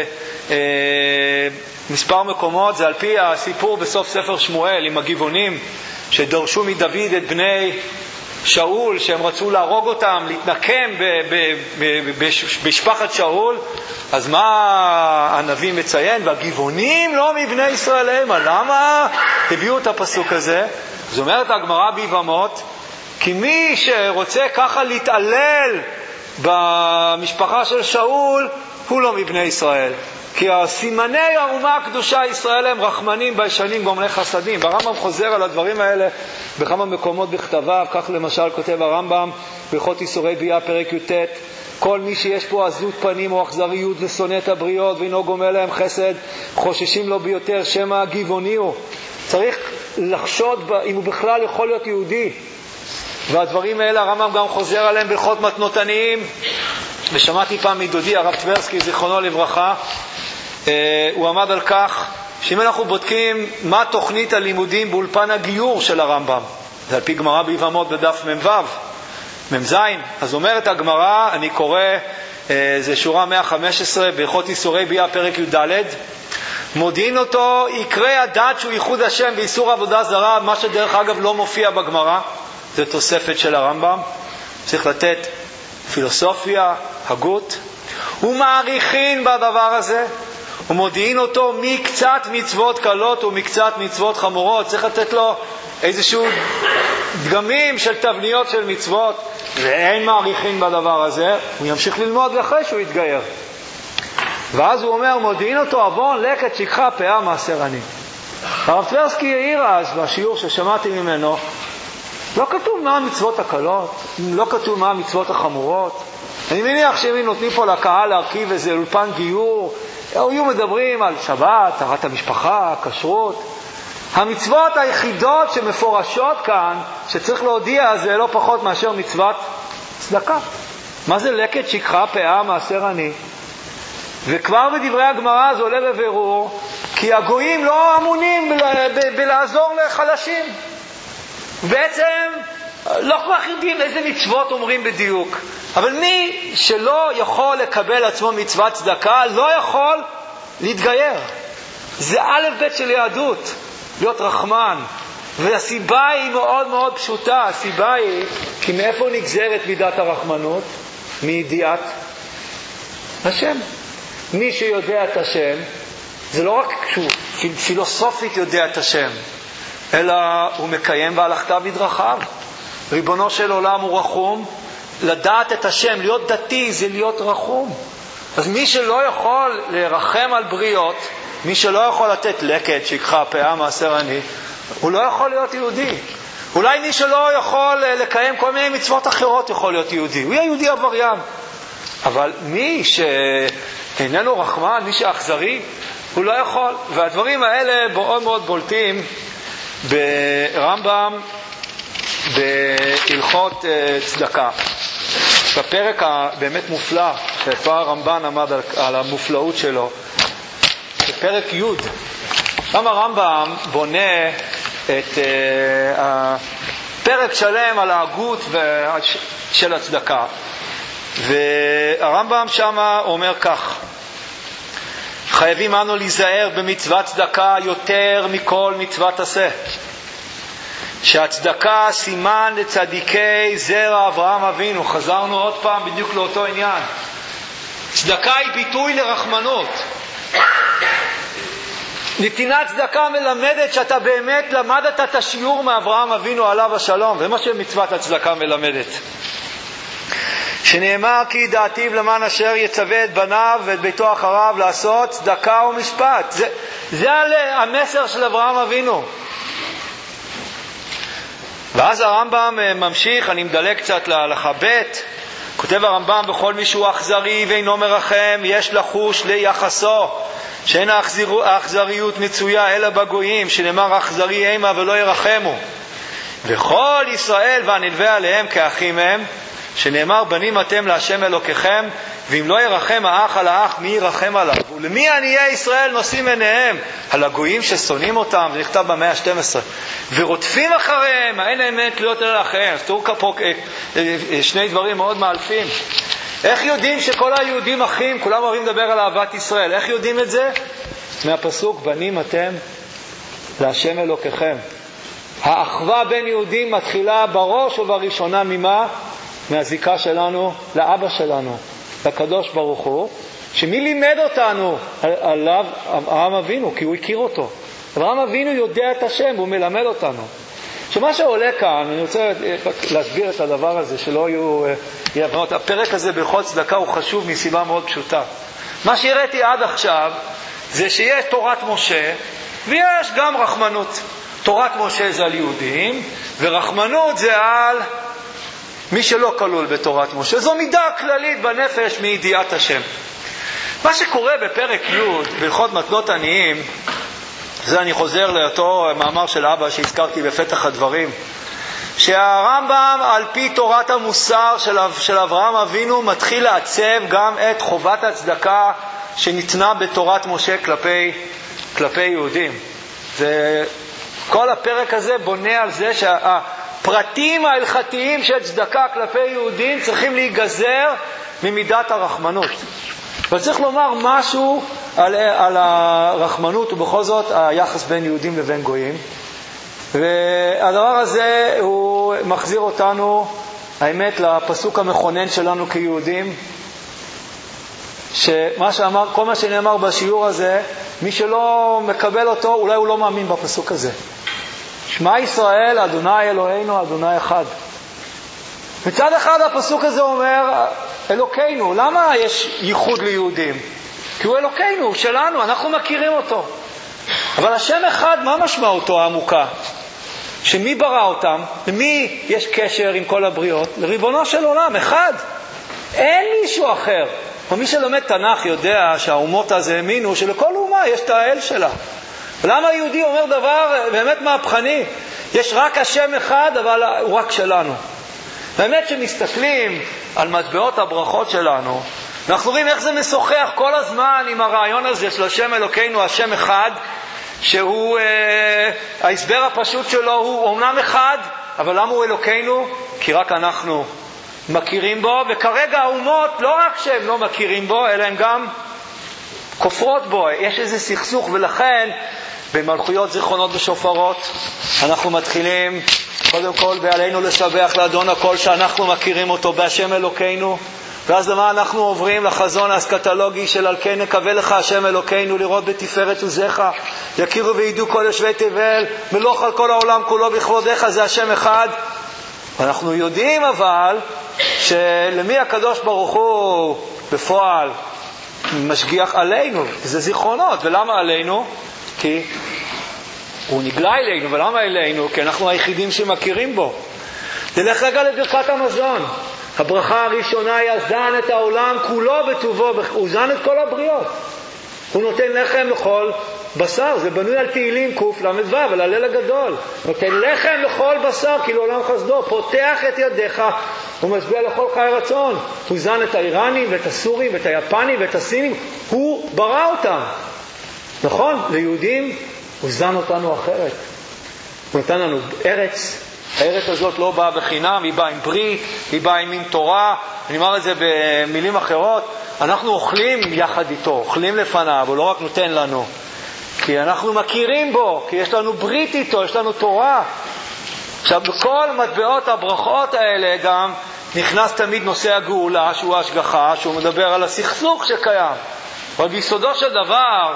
במספר מקומות. זה על פי הסיפור בסוף ספר שמואל עם הגבעונים שדרשו מדוד את בני שאול, שהם רצו להרוג אותם, להתנקם בשפחת שאול. אז מה הנביא מציין? והגבעונים לא מבני ישראל הם. למה הביאו את הפסוק הזה? זאת אומרת הגמרא ביבמות, כי מי שרוצה ככה להתעלל במשפחה של שאול הוא לא מבני ישראל, כי הסימני האומה הקדושה ישראל הם רחמנים, ביישנים, גומלי חסדים. והרמב"ם חוזר על הדברים האלה בכמה מקומות בכתביו. כך למשל כותב הרמב"ם בהלכות איסורי ביאה פרק י"ט, כל מי שיש פה עזות פנים או אכזריות ושונא את הבריות ואינו גומל להם חסד, חוששים לו ביותר שמא הגבעוני הוא. צריך לחשוד אם הוא בכלל יכול להיות יהודי. והדברים האלה הרמב"ם גם חוזר עליהם בהלכות מתנות עניים. ושמעתי פעם מדודי הרב טברסקי זיכרונו לברכה, אה, הוא עמד על כך שאם אנחנו בודקים מה תוכנית הלימודים באולפן הגיור של הרמב"ם, זה על פי גמרא ביבמות בדף מ"ו מ"ז, אז אומרת הגמרא, אני קורא, אה, זה שורה מאה וחמש עשרה בהלכות איסורי ביאה פרק י"ד, מודיעין אותו יקרי הדת שהוא ייחוד השם ואיסור עבודה זרה, מה שדרך אגב לא מופיע בגמרא, זה תוספת של הרמב"ם. צריך לתת פילוסופיה, הגות, ומעריכין בדבר הזה, ומודיעין אותו מקצת מצוות קלות ומקצת מצוות חמורות. צריך לתת לו איזשהו דגמים של תבניות של מצוות, ואין מעריכין בדבר הזה, הוא ימשיך ללמוד אחרי שהוא יתגייר. ואז הוא אומר, מודיעין אותו אבון לקט שכחה פאה מעשר אני. הרב טברסקי העיר אז בשיעור ששמעתי ממנו, לא כתוב מה המצוות הקלות, לא כתוב מה המצוות החמורות. אני מניח שהם נותנים פה לקהל להרכיב איזה אולפן גיור, היו מדברים על שבת, טהרת המשפחה, כשרות. המצוות היחידות שמפורשות כאן, שצריך להודיע, זה לא פחות מאשר מצוות צדקה. מה זה לקט שכחה פאה מעשר אני? וכבר בדברי הגמרא זה עולה בבירור, כי הגויים לא אמונים בלעזור לחלשים. בעצם לא כל כך יודעים איזה מצוות אומרים בדיוק. אבל מי שלא יכול לקבל עצמו מצוות צדקה, לא יכול להתגייר. זה א' ב' של יהדות, להיות רחמן. והסיבה היא מאוד מאוד פשוטה. הסיבה היא, כי מאיפה נגזרת מידת הרחמנות? מידיעת השם. מי שיודע את השם, זה לא רק שהוא פילוסופית יודע את השם, אלא הוא מקיים והלכתה בדרכיו. ריבונו של עולם הוא רחום. לדעת את השם, להיות דתי זה להיות רחום. אז מי שלא יכול לרחם על בריות, מי שלא יכול לתת לקט שכחה פאה מעשר אני, הוא לא יכול להיות יהודי. אולי מי שלא יכול לקיים כל מיני מצוות אחרות יכול להיות יהודי, הוא יהיה יהודי עבריין. אבל מי שאיננו רחמן, מי שאכזרי, הוא לא יכול. והדברים האלה מאוד מאוד בולטים ברמב"ם בהלכות צדקה, בפרק הבאמת מופלא שכבר הרמב"ן עמד על, על המופלאות שלו, בפרק י'. גם הרמב"ם בונה את uh, הפרק שלם על ההגות של הצדקה, והרמב"ם שמה אומר כך: חייבים אנו להיזהר במצוות צדקה יותר מכל מצוות עשה, שהצדקה סימן לצדיקי זרע אברהם אבינו. חזרנו עוד פעם בדיוק לאותו עניין. צדקה היא ביטוי לרחמנות. נתינת צדקה מלמדת שאתה באמת למדת את השיעור מאברהם אבינו עליו השלום, זה מה שמצוות הצדקה מלמדת. שנאמר כי דעתיו למען אשר יצווה את בניו ואת ביתו אחריו לעשות צדקה ומשפט. זה, זה המסר של אברהם אבינו. ואז הרמב"ם ממשיך, אני מדלג קצת להלכה ב', כותב הרמב"ם, בכל מי שהוא אכזרי ואינו מרחם, יש לחוש ליחסו, שאין האכזריות מצויה אלא בגויים, שנאמר אכזרי אימה ולא ירחמו. וכל ישראל והנלווה עליהם כאחים הם, שנאמר בנים אתם להשם אלוקיכם, ואם לא ירחם האח על האח, מי ירחם עליו? ולמי עניי ישראל נושאים עיניהם? על הגויים ששונאים אותם, זה נכתב במאה ה-שתים עשרה, ורודפים אחריהם, אין האמת להיות אלא אחריהם. אז תראו פה שני דברים מאוד מאלפים. איך יודעים שכל היהודים אחים, כולם אוהבים לדבר על אהבת ישראל, איך יודעים את זה? מהפסוק, בנים אתם להשם אלוקיכם. האחווה בין יהודים מתחילה בראש ובראשונה ממה? מהזיקה שלנו לאבא שלנו, לקדוש ברוך הוא, שמי לימד אותנו עליו? אברהם אבינו, כי הוא הכיר אותו. אברהם אבינו יודע את השם, הוא מלמד אותנו. שמה שעולה כאן, אני רוצה להסביר את הדבר הזה, שלא יהיו יבנות. הפרק הזה בכל צדקה הוא חשוב מסיבה מאוד פשוטה. מה שהראיתי עד עכשיו, זה שיש תורת משה, ויש גם רחמנות. תורת משה זה על יהודים, ורחמנות זה על מי שלא כלול בתורת משה. זו מידה כללית בנפש מידיעת השם. מה שקורה בפרק י' בהלכות מתנות עניים, זה אני חוזר לאותו מאמר של אבא שהזכרתי בפתח הדברים, שהרמב"ם על פי תורת המוסר של, של אברהם אבינו מתחיל לעצב גם את חובת הצדקה שניתנה בתורת משה כלפי, כלפי יהודים. זה, כל הפרק הזה בונה על זה שהפרטים ההלכתיים של צדקה כלפי יהודים צריכים להיגזר ממידת הרחמנות. וצריך לומר משהו על, על הרחמנות ובכל זאת היחס בין יהודים לבין גויים. והדבר הזה הוא מחזיר אותנו, האמת, לפסוק המכונן שלנו כיהודים, שמה שאמר, כל מה שנאמר בשיעור הזה, מי שלא מקבל אותו, אולי הוא לא מאמין בפסוק הזה. שמע ישראל, אדוני אלוהינו, אדוני אחד. מצד אחד הפסוק הזה אומר, אלוקינו. למה יש ייחוד ליהודים? כי הוא אלוקינו, הוא שלנו, אנחנו מכירים אותו. אבל השם אחד, מה משמעותו העמוקה? שמי ברא אותם? למי יש קשר עם כל הבריאות? לריבונו של עולם, אחד. אין מישהו אחר. ומי שלומד תנ"ך יודע שהאומות הזה האמינו שלכל אומה יש את האל שלה. ולמה היהודי אומר דבר באמת מהפכני? יש רק השם אחד, אבל הוא רק שלנו. באמת שמסתכלים על מטבעות הברכות שלנו, אנחנו רואים איך זה משוחח כל הזמן עם הרעיון הזה של השם אלוקינו, השם אחד, שהוא, אה, ההסבר הפשוט שלו הוא אומנם אחד, אבל למה הוא אלוקינו? כי רק אנחנו מכירים בו, וכרגע האומות לא רק שהם לא מכירים בו, אלא הם גם כופרות בו. יש איזה סכסוך, ולכן במלכויות זיכרונות ושופרות אנחנו מתחילים קודם כל בעלינו לשבח לאדון הכל, שאנחנו מכירים אותו בהשם אלוקינו. ואז למה אנחנו עוברים? לחזון האסקטולוגי של על כן נקווה לך השם אלוקינו, לראות בתפארת עוזך, יכירו וידעו כל יושבי תבל, מלוך על כל העולם כולו בכבודך. זה השם אחד. אנחנו יודעים אבל שלמי הקדוש ברוך הוא בפועל משגיח עלינו, זה זיכרונות. ולמה עלינו? כי הוא נגלה אלינו. ולמה אלינו? כי אנחנו היחידים שמכירים בו. תלך רגע לברכת המזון. הברכה הראשונה היא זן את העולם כולו בטובו, הוא זן את כל הבריאות. הוא נותן לחם לכל בשר, זה בנוי על תהילים קוף למדו, על הליל הגדול. נותן לחם לכל בשר כי לעולם חסדו, פותח את ידיך ומשביע לכל חי רצון. הוא זן את האיראנים ואת הסורים ואת היפנים ואת הסינים, הוא ברא אותם. נכון? ליהודים הוא זן אותנו אחרת. הוא נתן לנו ארץ. הארץ הזאת לא באה בחינם, היא באה עם ברית, היא באה עם מין תורה. אני אומר את זה במילים אחרות, אנחנו אוכלים יחד איתו, אוכלים לפניו, הוא לא רק נותן לנו, כי אנחנו מכירים בו, כי יש לנו ברית איתו, יש לנו תורה. עכשיו, בכל מטבעות הברכות האלה גם נכנס תמיד נושא הגאולה, שהוא ההשגחה, שהוא מדבר על הסכסוך שקיים. אבל ביסודו של דבר,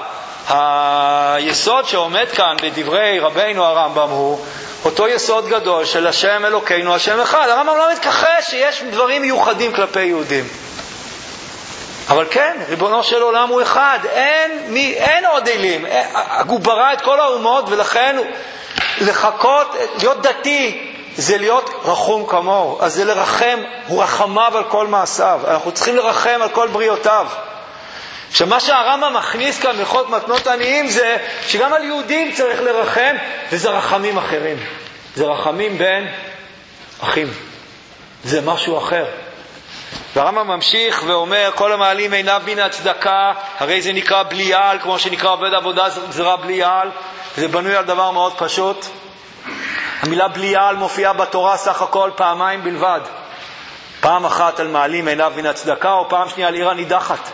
היסוד שעומד כאן בדברי רבינו הרמב"ם הוא אותו יסוד גדול של השם אלוקינו, השם אחד. הרמב"ם לא מתכחש שיש דברים מיוחדים כלפי יהודים. אבל כן, ריבונו של עולם הוא אחד, אין, מי, אין עוד אלים, הוא ברא את כל האומות, ולכן לחכות, להיות דתי, זה להיות רחום כמוהו, אז זה לרחם, הוא רחמיו על כל מעשיו, אנחנו צריכים לרחם על כל בריאותיו. שמה שהרמב"ם מכניס כאן בהלכות מתנות עניים זה שגם על יהודים צריך לרחם, וזה רחמים אחרים, זה רחמים בין אחים, זה משהו אחר. והרמב"ם ממשיך ואומר, כל המעלים עיניו מן הצדקה, הרי זה נקרא בליעל, כמו שנקרא עובד עבודה זרה בליעל, זה בנוי על דבר מאוד פשוט. המילה בליעל מופיעה בתורה סך הכל פעמיים בלבד, פעם אחת על מעלים עיניו מן הצדקה, או פעם שנייה על עיר הנידחת.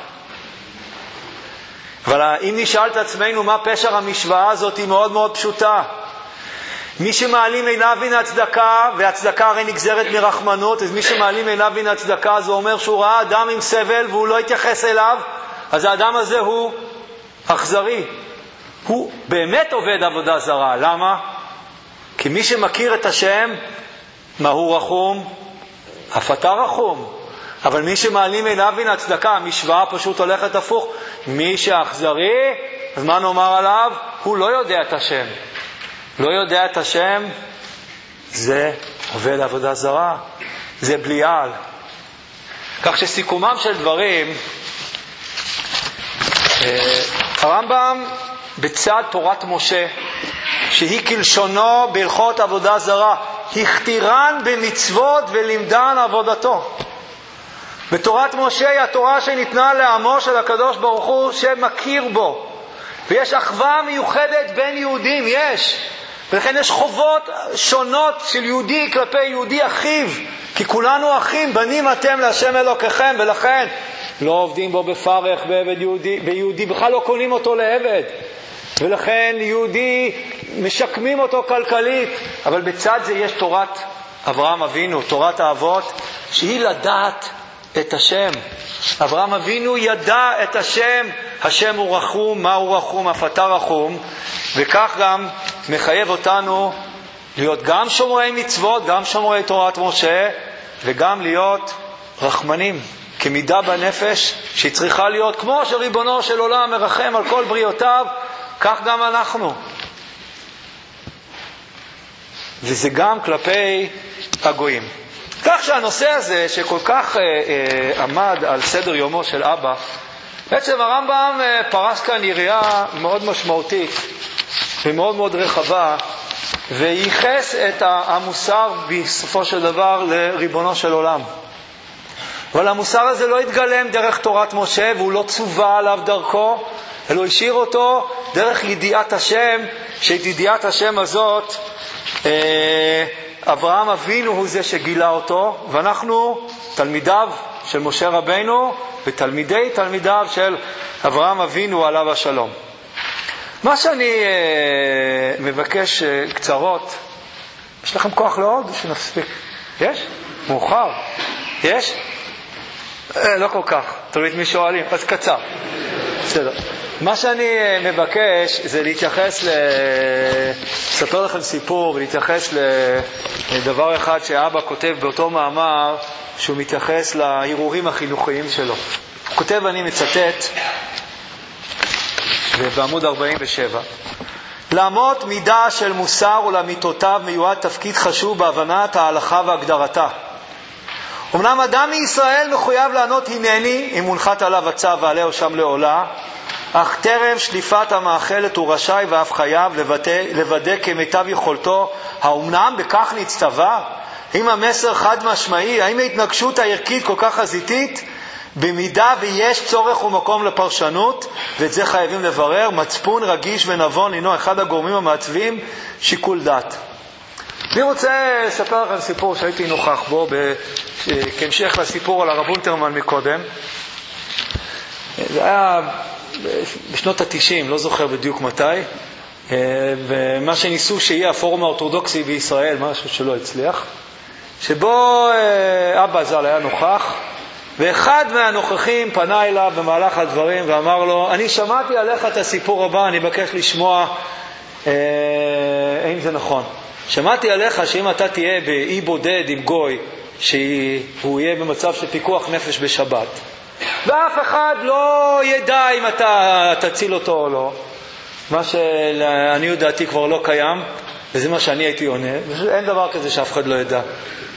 אבל אם נשאל את עצמנו מה פשר המשוואה הזאת, היא מאוד מאוד פשוטה. מי שמעלים עיניו מן הצדקה, והצדקה הרי נגזרת מרחמנות, אז מי שמעלים עיניו מן הצדקה, זה אומר שהוא ראה אדם עם סבל והוא לא התייחס אליו, אז האדם הזה הוא אכזרי. הוא באמת עובד עבודה זרה. למה? כי מי שמכיר את השם, מה הוא רחום? אף אתה רחום. אבל מי שמעלים עיניו מן הצדקה, המשוואה פשוט הולכת הפוך. מי שאכזרי, אז מה נאמר עליו? הוא לא יודע את השם. לא יודע את השם, זה עובד עבודה זרה, זה בליעל. כך שסיכומם של דברים, הרמב"ם בצד תורת משה, שהיא כלשונו בהלכות עבודה זרה, הכתירן במצוות ולימדן עבודתו. בתורת משה היא התורה שניתנה לעמו של הקדוש ברוך הוא, שמכיר בו, ויש אחווה מיוחדת בין יהודים, יש. ולכן יש חובות שונות של יהודי כלפי יהודי אחיו, כי כולנו אחים, בנים אתם להשם אלוקיכם, ולכן לא עובדים בו בפרך בעבד יהודי, ביהודי בכלל לא קונים אותו לעבד, ולכן יהודי משקמים אותו כלכלית. אבל בצד זה יש תורת אברהם אבינו, תורת האבות, שהיא לדעת את השם. אברהם אבינו ידע את השם, השם הוא רחום, מה הוא רחום? אף אתה רחום. וכך גם מחייב אותנו להיות גם שומרי מצוות, גם שומרי תורת משה, וגם להיות רחמנים, כמידה בנפש שהיא צריכה להיות, כמו שריבונו של עולם מרחם על כל בריאותיו, כך גם אנחנו. וזה גם כלפי הגויים. כך שהנושא הזה שכל כך אה, אה, עמד על סדר יומו של אבא, בעצם הרמב"ם אה, פרס כאן יריעה מאוד משמעותית ומאוד מאוד רחבה, וייחס את המוסר בסופו של דבר לריבונו של עולם. אבל המוסר הזה לא התגלם דרך תורת משה, והוא לא צווה עליו דרכו, אלא השאיר אותו דרך ידיעת השם, שאת ידיעת השם הזאת אה, אברהם אבינו הוא זה שגילה אותו, ואנחנו תלמידיו של משה רבינו ותלמידי תלמידיו של אברהם אבינו עליו השלום. מה שאני אה, מבקש אה, קצרות, יש לכם כוח לעוד שנספיק? יש? מאוחר? יש? אה, לא כל כך, תלוי מי שואלים, אז קצר. בסדר. מה שאני מבקש זה להתייחס, לספר לכם סיפור ולהתייחס לדבר אחד שאבא כותב באותו מאמר, שהוא מתייחס להירורים החינוכיים שלו. הוא כותב, אני מצטט, בעמוד ארבעים ושבע, לאמות מידה של מוסר ולמיתותיו מיועד תפקיד חשוב בהבנת ההלכה והגדרתה. אמנם אדם מישראל מחויב לענות הנני אם מונחת עליו הצו ועלהו שם לעולה, אך טרם שליפת המאכלת הוא רשאי ואף חייב לוודא, לוודא כמיטב יכולתו, האומנם בכך נצטווה? אם המסר חד משמעי, האם ההתנגשות הערכית כל כך חזיתית? במידה ויש צורך ומקום לפרשנות, ואת זה חייבים לברר, מצפון רגיש ונבון הינו אחד הגורמים המעצבים שיקול דעת. אני רוצה לספר לכם סיפור שהייתי נוכח בו כהמשך לסיפור על הרב אונטרמן מקודם. זה היה בשנות התשעים, לא זוכר בדיוק מתי, ומה שניסו שיהיה הפורום האורתודוקסי בישראל, משהו שלא הצליח, שבו אבא ז"ל היה נוכח, ואחד מהנוכחים פנה אליו במהלך הדברים ואמר לו, אני שמעתי עליך את הסיפור הבא, אני מבקש לשמוע אה, האם זה נכון. שמעתי עליך שאם אתה תהיה באי בודד עם גוי, שהוא יהיה במצב של פיקוח נפש בשבת, ואף אחד לא ידע אם אתה תציל אותו או לא. מה שאני יודעתי כבר לא קיים, וזה מה שאני הייתי עונה. אין דבר כזה שאף אחד לא ידע.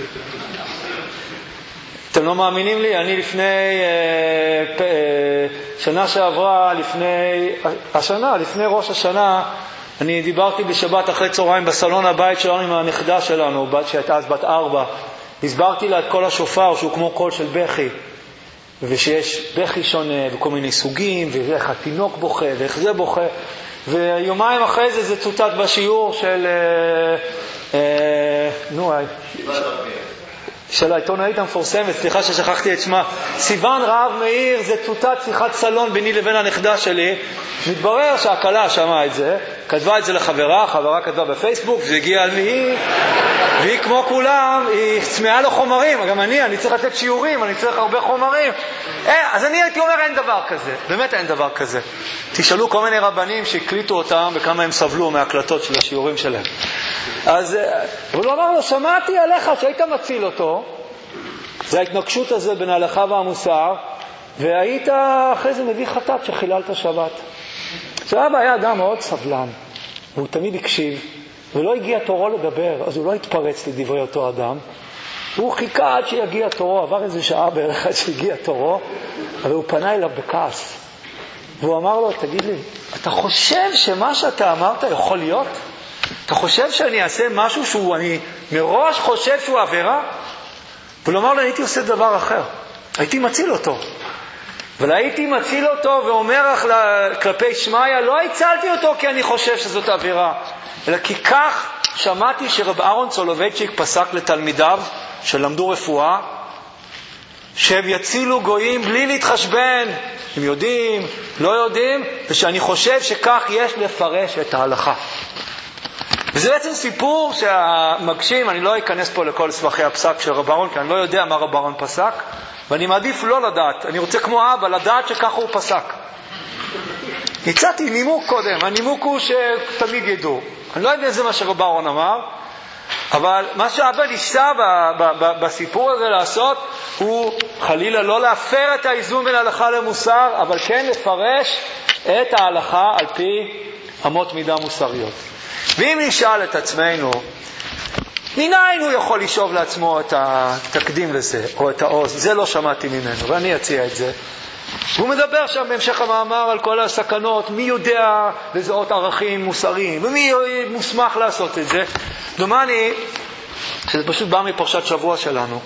אתם לא מאמינים לי? אני לפני אה, פ, אה, שנה שעברה, לפני השנה, לפני ראש השנה, אני דיברתי בשבת אחרי צהריים בסלון הבית שלנו עם הנכדה שלנו, בת שהייתה אז בת ארבע. הסברתי לה את כל השופר שהוא כמו קול של בכי, ושיש בכי שונה וכל מיני סוגים, ואיך התינוק בוכה ואיך זה בוכה. ויומיים אחרי זה זה צוטט בשיעור של אה, אה, נו, של העיתונאית המפורסמת, סליחה ששכחתי את שמה, סיוון רהב מאיר, זה צוטט שיחת סלון ביני לבין הנכדה שלי. מתברר שהקלה שמעה את זה, כתבה את זה לחברה, חברה כתבה בפייסבוק, והגיעה על מי, והיא כמו כולם, היא צמאה לו חומרים, גם אני, אני צריך לתת שיעורים, אני צריך הרבה חומרים. אה, אז אני הייתי אומר, אין דבר כזה, באמת אין דבר כזה. תשאלו כל מיני רבנים שהקליטו אותם, וכמה הם סבלו מהקלטות של השיעורים שלהם. אז הוא אמר לו, שמעתי עליך שהיית מציל אותו, זה ההתנגשות הזה בין ההלכה והמוסר, והיית אחרי זה מביא חטאת שחיללת שבת. שאבא היה אדם מאוד סבלן, והוא תמיד הקשיב, ולא הגיע תורו לדבר, אז הוא לא התפרץ לדברי אותו אדם, הוא חיכה עד שיגיע תורו, עבר איזה שעה בערך עד שיגיע תורו, אבל הוא פנה אליו בכעס, והוא אמר לו, תגיד לי, אתה חושב שמה שאתה אמרת יכול להיות? אתה חושב שאני אעשה משהו שהוא, אני מראש חושב שהוא עבירה? והוא אמר לו, הייתי עושה דבר אחר, הייתי מציל אותו. אבל הייתי מציל אותו ואומר לך כלפי שמיה, לא הצלתי אותו כי אני חושב שזאת עבירה, אלא כי כך שמעתי שרב אהרון סולובייצ'יק פסק לתלמידיו שלמדו רפואה, שהם יצילו גויים בלי להתחשבן, הם יודעים, לא יודעים, ושאני חושב שכך יש לפרש את ההלכה. וזה בעצם סיפור שהמגשים, אני לא אכנס פה לכל סבכי הפסק של רב אהרון, כי אני לא יודע מה רב אהרון פסק, ואני מעדיף לא לדעת, אני רוצה כמו אבא לדעת שככה הוא פסק. הצעתי נימוק קודם, הנימוק הוא שתמיד ידעו. אני לא יודע אם זה מה שרב אהרון אמר, אבל מה שאבא ניסה בסיפור הזה לעשות, הוא חלילה לא להפר את האיזון בין ההלכה למוסר, אבל כן לפרש את ההלכה על פי אמות מידה מוסריות. ואם נשאל את עצמנו, מניין הוא יכול לשאוב לעצמו את התקדים לזה, או את העוז? זה לא שמעתי ממנו, ואני אציע את זה. הוא מדבר שם בהמשך המאמר על כל הסכנות, מי יודע לזהות ערכים מוסריים, ומי מוסמך לעשות את זה. דומני שזה פשוט בא מפרשת שבוע שלנו,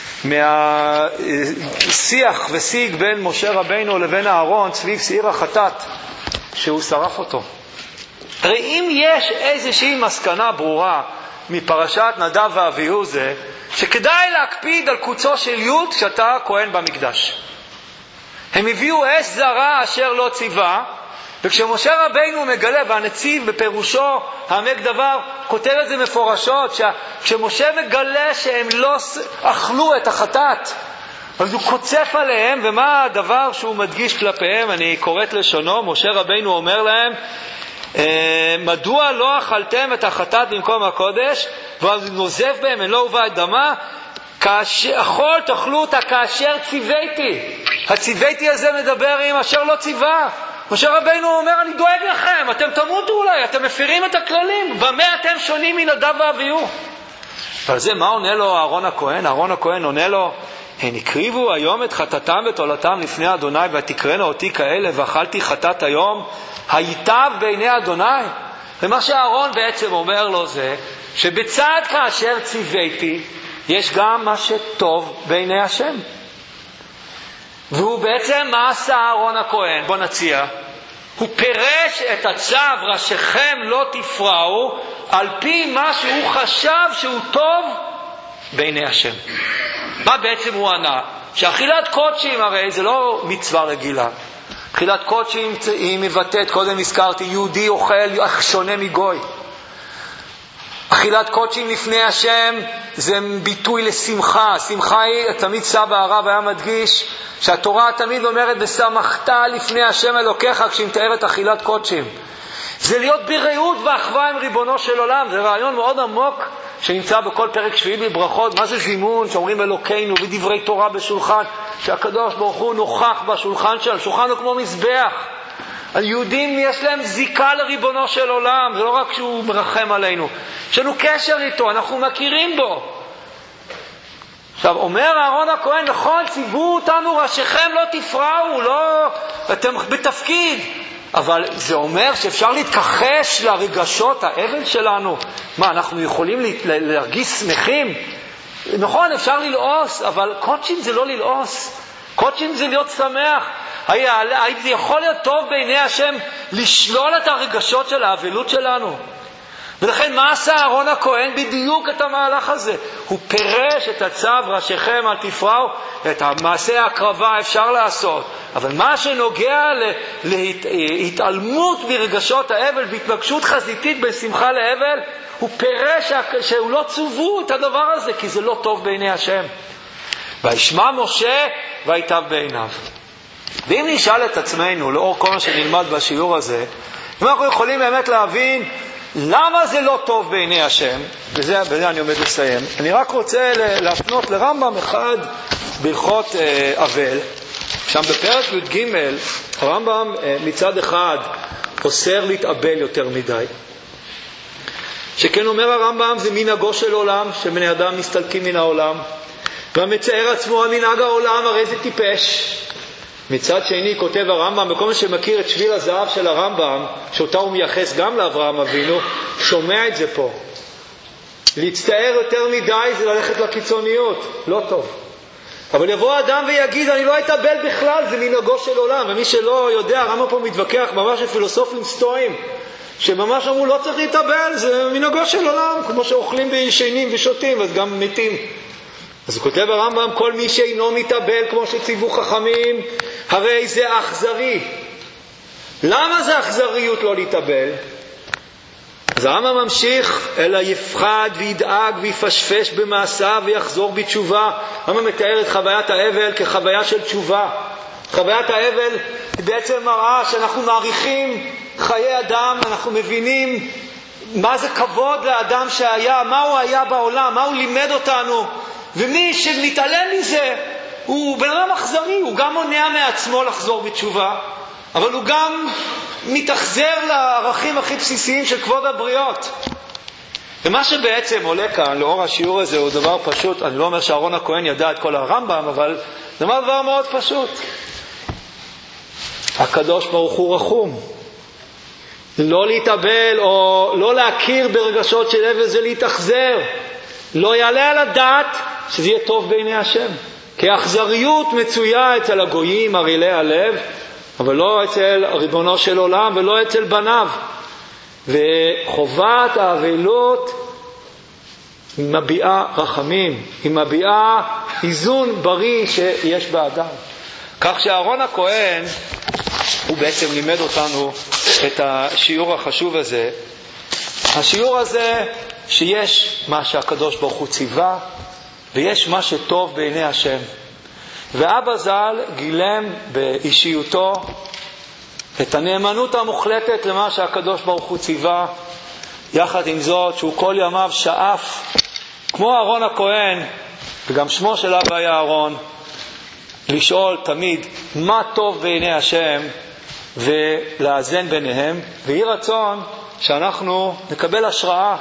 מהשיח ושיג בין משה רבינו לבין אהרון סביב שעיר החטאת, שהוא שרף אותו. הרי אם יש איזושהי מסקנה ברורה מפרשת נדב ואביהו, זה שכדאי להקפיד על קוצו של יוד כשאתה כהן במקדש. הם הביאו אש זרה אשר לא ציווה, וכשמשה רבינו מגלה, והנציב בפירושו העמק דבר כותב את זה מפורשות, כשמשה מגלה שהם לא אכלו את החטאת, אז הוא קוצף עליהם, ומה הדבר שהוא מדגיש כלפיהם? אני קוראת לשונו, משה רבינו אומר להם, מדוע לא אכלתם את החטאת במקום הקודש, ואז נוזף בהם, אין לא הובא את דמה, אכול תאכלו אותה כאשר ציוויתי. הציוויתי הזה מדבר עם אשר לא ציווה. משה רבינו אומר, אני דואג לכם, אתם תמותו אולי, אתם מפירים את הכללים, במה אתם שונים מנדב ואביהו? ועל זה מה עונה לו אהרון הכהן? אהרון הכהן עונה לו, הן הקריבו היום את חטאתם ותולתם לפני אדוני, ותקרנה אותי כאלה, ואכלתי חטאת היום, הייטב בעיני אדוני. ומה שאהרון בעצם אומר לו זה, שבצד כאשר ציוויתי, יש גם מה שטוב בעיני השם. והוא בעצם, מה עשה אהרון הכהן? בוא נציע. הוא פירש את הצו ראשיכם לא תפרעו, על פי מה שהוא חשב שהוא טוב בעיני השם. מה בעצם הוא ענה? שאכילת קודשים, הרי זה לא מצווה רגילה. אכילת קודשים היא מבטאת, קודם הזכרתי, יהודי אוכל שונה מגוי. אכילת קודשים לפני השם זה ביטוי לשמחה. שמחה היא, תמיד סבא הרב היה מדגיש שהתורה תמיד אומרת ושמחת לפני השם אלוקיך כשהיא מתארת אכילת קודשים. זה להיות ברעות ואחווה עם ריבונו של עולם. זה רעיון מאוד עמוק שנמצא בכל פרק שביעי בברכות. מה זה זימון? שאומרים אלוקינו ודברי תורה בשולחן, שהקדוש ברוך הוא נוכח בשולחן שלנו. שולחן הוא כמו מזבח. היהודים יש להם זיקה לריבונו של עולם, זה לא רק שהוא מרחם עלינו, יש לנו קשר איתו, אנחנו מכירים בו. עכשיו אומר אהרון הכהן, נכון, ציוו אותנו ראשיכם לא תפרעו, לא, אתם בתפקיד, אבל זה אומר שאפשר להתכחש לרגשות האבל שלנו. מה, אנחנו יכולים להרגיש שמחים? נכון, אפשר ללעוס, אבל קודשים זה לא ללעוס, קודשים זה להיות שמח. האם זה יכול להיות טוב בעיני השם לשלול את הרגשות של האבלות שלנו? ולכן מה עשה אהרון הכהן? בדיוק את המהלך הזה. הוא פירש את הצו ראשיכם אל תפרעו. את המעשה ההקרבה אפשר לעשות, אבל מה שנוגע להתעלמות ברגשות האבל, בהתנגשות חזיתית בין שמחה לאבל, הוא פירש שהוא לא צוו את הדבר הזה, כי זה לא טוב בעיני השם. וישמע משה ויטב בעיניו. ואם נשאל את עצמנו, לאור כל מה שנלמד בשיעור הזה, אם אנחנו יכולים באמת להבין למה זה לא טוב בעיני השם, בזה, בזה אני עומד לסיים. אני רק רוצה להפנות לרמב"ם אחד בהלכות אה, אבל. שם בפרק י"ג הרמב"ם אה, מצד אחד אוסר להתאבל יותר מדי. שכן אומר הרמב"ם, זה מנהגו של עולם, שבני אדם מסתלקים מן העולם. והמצער עצמו המנהג העולם, הרי זה טיפש. מצד שני כותב הרמב"ם, בכל מי שמכיר את שביל הזהב של הרמב"ם, שאותה הוא מייחס גם לאברהם אבינו, שומע את זה פה. להצטער יותר מדי זה ללכת לקיצוניות, לא טוב. אבל יבוא אדם ויגיד, אני לא אתאבל בכלל, זה מנהגו של עולם. ומי שלא יודע, הרמב"ם פה מתווכח ממש בפילוסופים סטואים, שממש אמרו לא צריך להתאבל, זה מנהגו של עולם, כמו שאוכלים וישנים ושותים, אז גם מתים. אז הוא כותב הרמב"ם, כל מי שאינו מתאבל כמו שציוו חכמים, הרי זה אכזרי. למה זה אכזריות לא להתאבל? אז הרמב"ם ממשיך, אלא יפחד וידאג ויפשפש במעשיו ויחזור בתשובה. הרמב"ם מתאר את חוויית האבל כחוויה של תשובה. חוויית האבל היא בעצם מראה שאנחנו מעריכים חיי אדם, אנחנו מבינים מה זה כבוד לאדם שהיה, מה הוא היה בעולם, מה הוא לימד אותנו. ומי שמתעלם מזה הוא בן אדם אכזרי, הוא גם מונע מעצמו לחזור בתשובה, אבל הוא גם מתאכזר לערכים הכי בסיסיים של כבוד הבריות. ומה שבעצם עולה כאן לאור השיעור הזה הוא דבר פשוט. אני לא אומר שאהרון הכהן ידע את כל הרמב"ם, אבל זה דבר מאוד פשוט. הקדוש ברוך הוא רחום. לא להתאבל או לא להכיר ברגשות של אבל זה להתאכזר. לא יעלה על הדעת שזה יהיה טוב בעיני השם. כי האכזריות מצויה אצל הגויים הרעילי הלב, אבל לא אצל ריבונו של עולם ולא אצל בניו. וחובת האבלות היא מביעה רחמים, היא מביעה איזון בריא שיש באדם. כך שאהרון הכהן הוא בעצם לימד אותנו את השיעור החשוב הזה. השיעור הזה שיש מה שהקדוש ברוך הוא ציווה ויש מה שטוב בעיני השם. ואבא ז"ל גילם באישיותו את הנאמנות המוחלטת למה שהקדוש ברוך הוא ציווה, יחד עם זאת שהוא כל ימיו שאף, כמו אהרון הכהן, וגם שמו של אבא היה אהרון, לשאול תמיד מה טוב בעיני השם ולאזן ביניהם. ויהי רצון שאנחנו נקבל השראה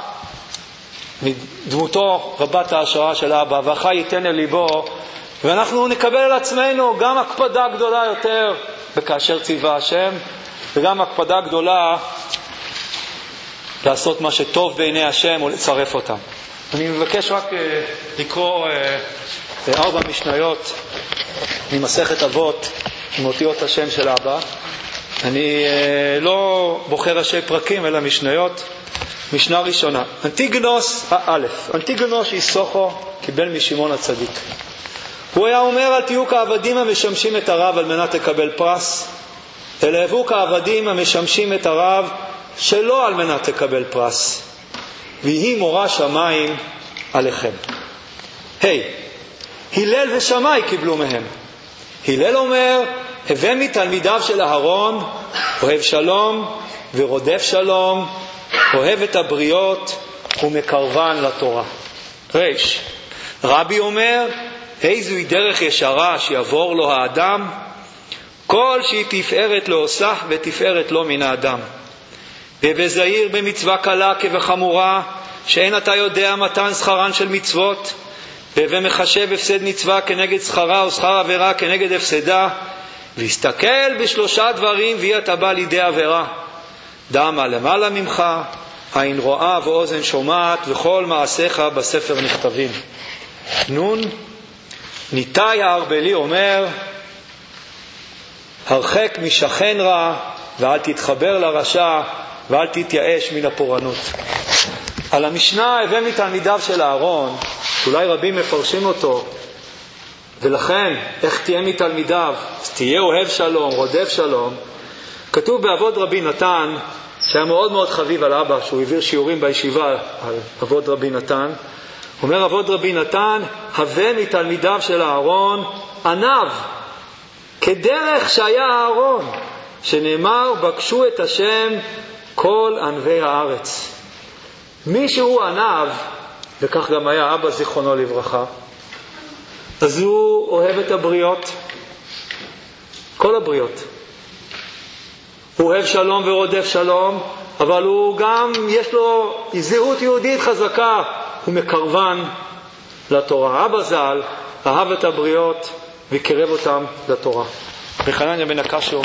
מדמותו רבת ההשראה של אבא, ואחי ייתן אל ליבו, ואנחנו נקבל על עצמנו גם הקפדה גדולה יותר בכאשר ציווה השם, וגם הקפדה גדולה לעשות מה שטוב בעיני השם ולצרף אותם. אני מבקש רק לקרוא ארבע משניות ממסכת אבות עם אותיות השם של אבא. אני לא בוחר ראשי פרקים אלא משניות. משנה ראשונה, אנטיגנוס א', אנטיגנוס איסוכו קיבל משמעון הצדיק. הוא היה אומר, אל תהיו כעבדים המשמשים את הרב על מנת לקבל פרס, אלא הביאו כעבדים המשמשים את הרב שלא על מנת לקבל פרס, ויהי מורא שמיים עליכם. היי, הלל ושמאי קיבלו מהם. הלל אומר, הווה מתלמידיו של אהרון, אוהב שלום ורודף שלום, אוהב את הבריות ומקרבן לתורה. ריש, רבי אומר, איזוהי דרך ישרה שיעבור לו האדם? כל שהיא תפארת לו עושה ותפארת לו מן האדם. ובזהיר במצווה קלה כבחמורה, שאין אתה יודע מתן שכרן של מצוות, ובמחשב הפסד מצווה כנגד שכרה או שכר עבירה כנגד הפסדה, והסתכל בשלושה דברים והיא אתה בא לידי עבירה. דמה למעלה ממך, עין רואה ואוזן שומעת, וכל מעשיך בספר נכתבים. נון, ניתאי הארבלי אומר, הרחק משכן רע ואל תתחבר לרשע ואל תתייאש מן הפורענות. על המשנה הבא מתלמידיו של אהרון, אולי רבים מפרשים אותו, ולכן איך תהיה מתלמידיו? אז תהיה אוהב שלום, רודף שלום. כתוב באבות רבי נתן, שהיה מאוד מאוד חביב על אבא, שהוא העביר שיעורים בישיבה על אבות רבי נתן, אומר אבות רבי נתן, הבא מתלמידיו של אהרון עניו, כדרך שהיה אהרון, שנאמר בקשו את השם כל ענבי הארץ. מי שהוא עניו, וכך גם היה אבא זיכרונו לברכה, אז הוא אוהב את הבריות, כל הבריות. הוא אוהב שלום ורודף שלום, אבל הוא גם יש לו זהות יהודית חזקה, הוא מקרבן לתורה. אבא ז"ל אהב את הבריות וקרב אותם לתורה. וחנניה בן הקשה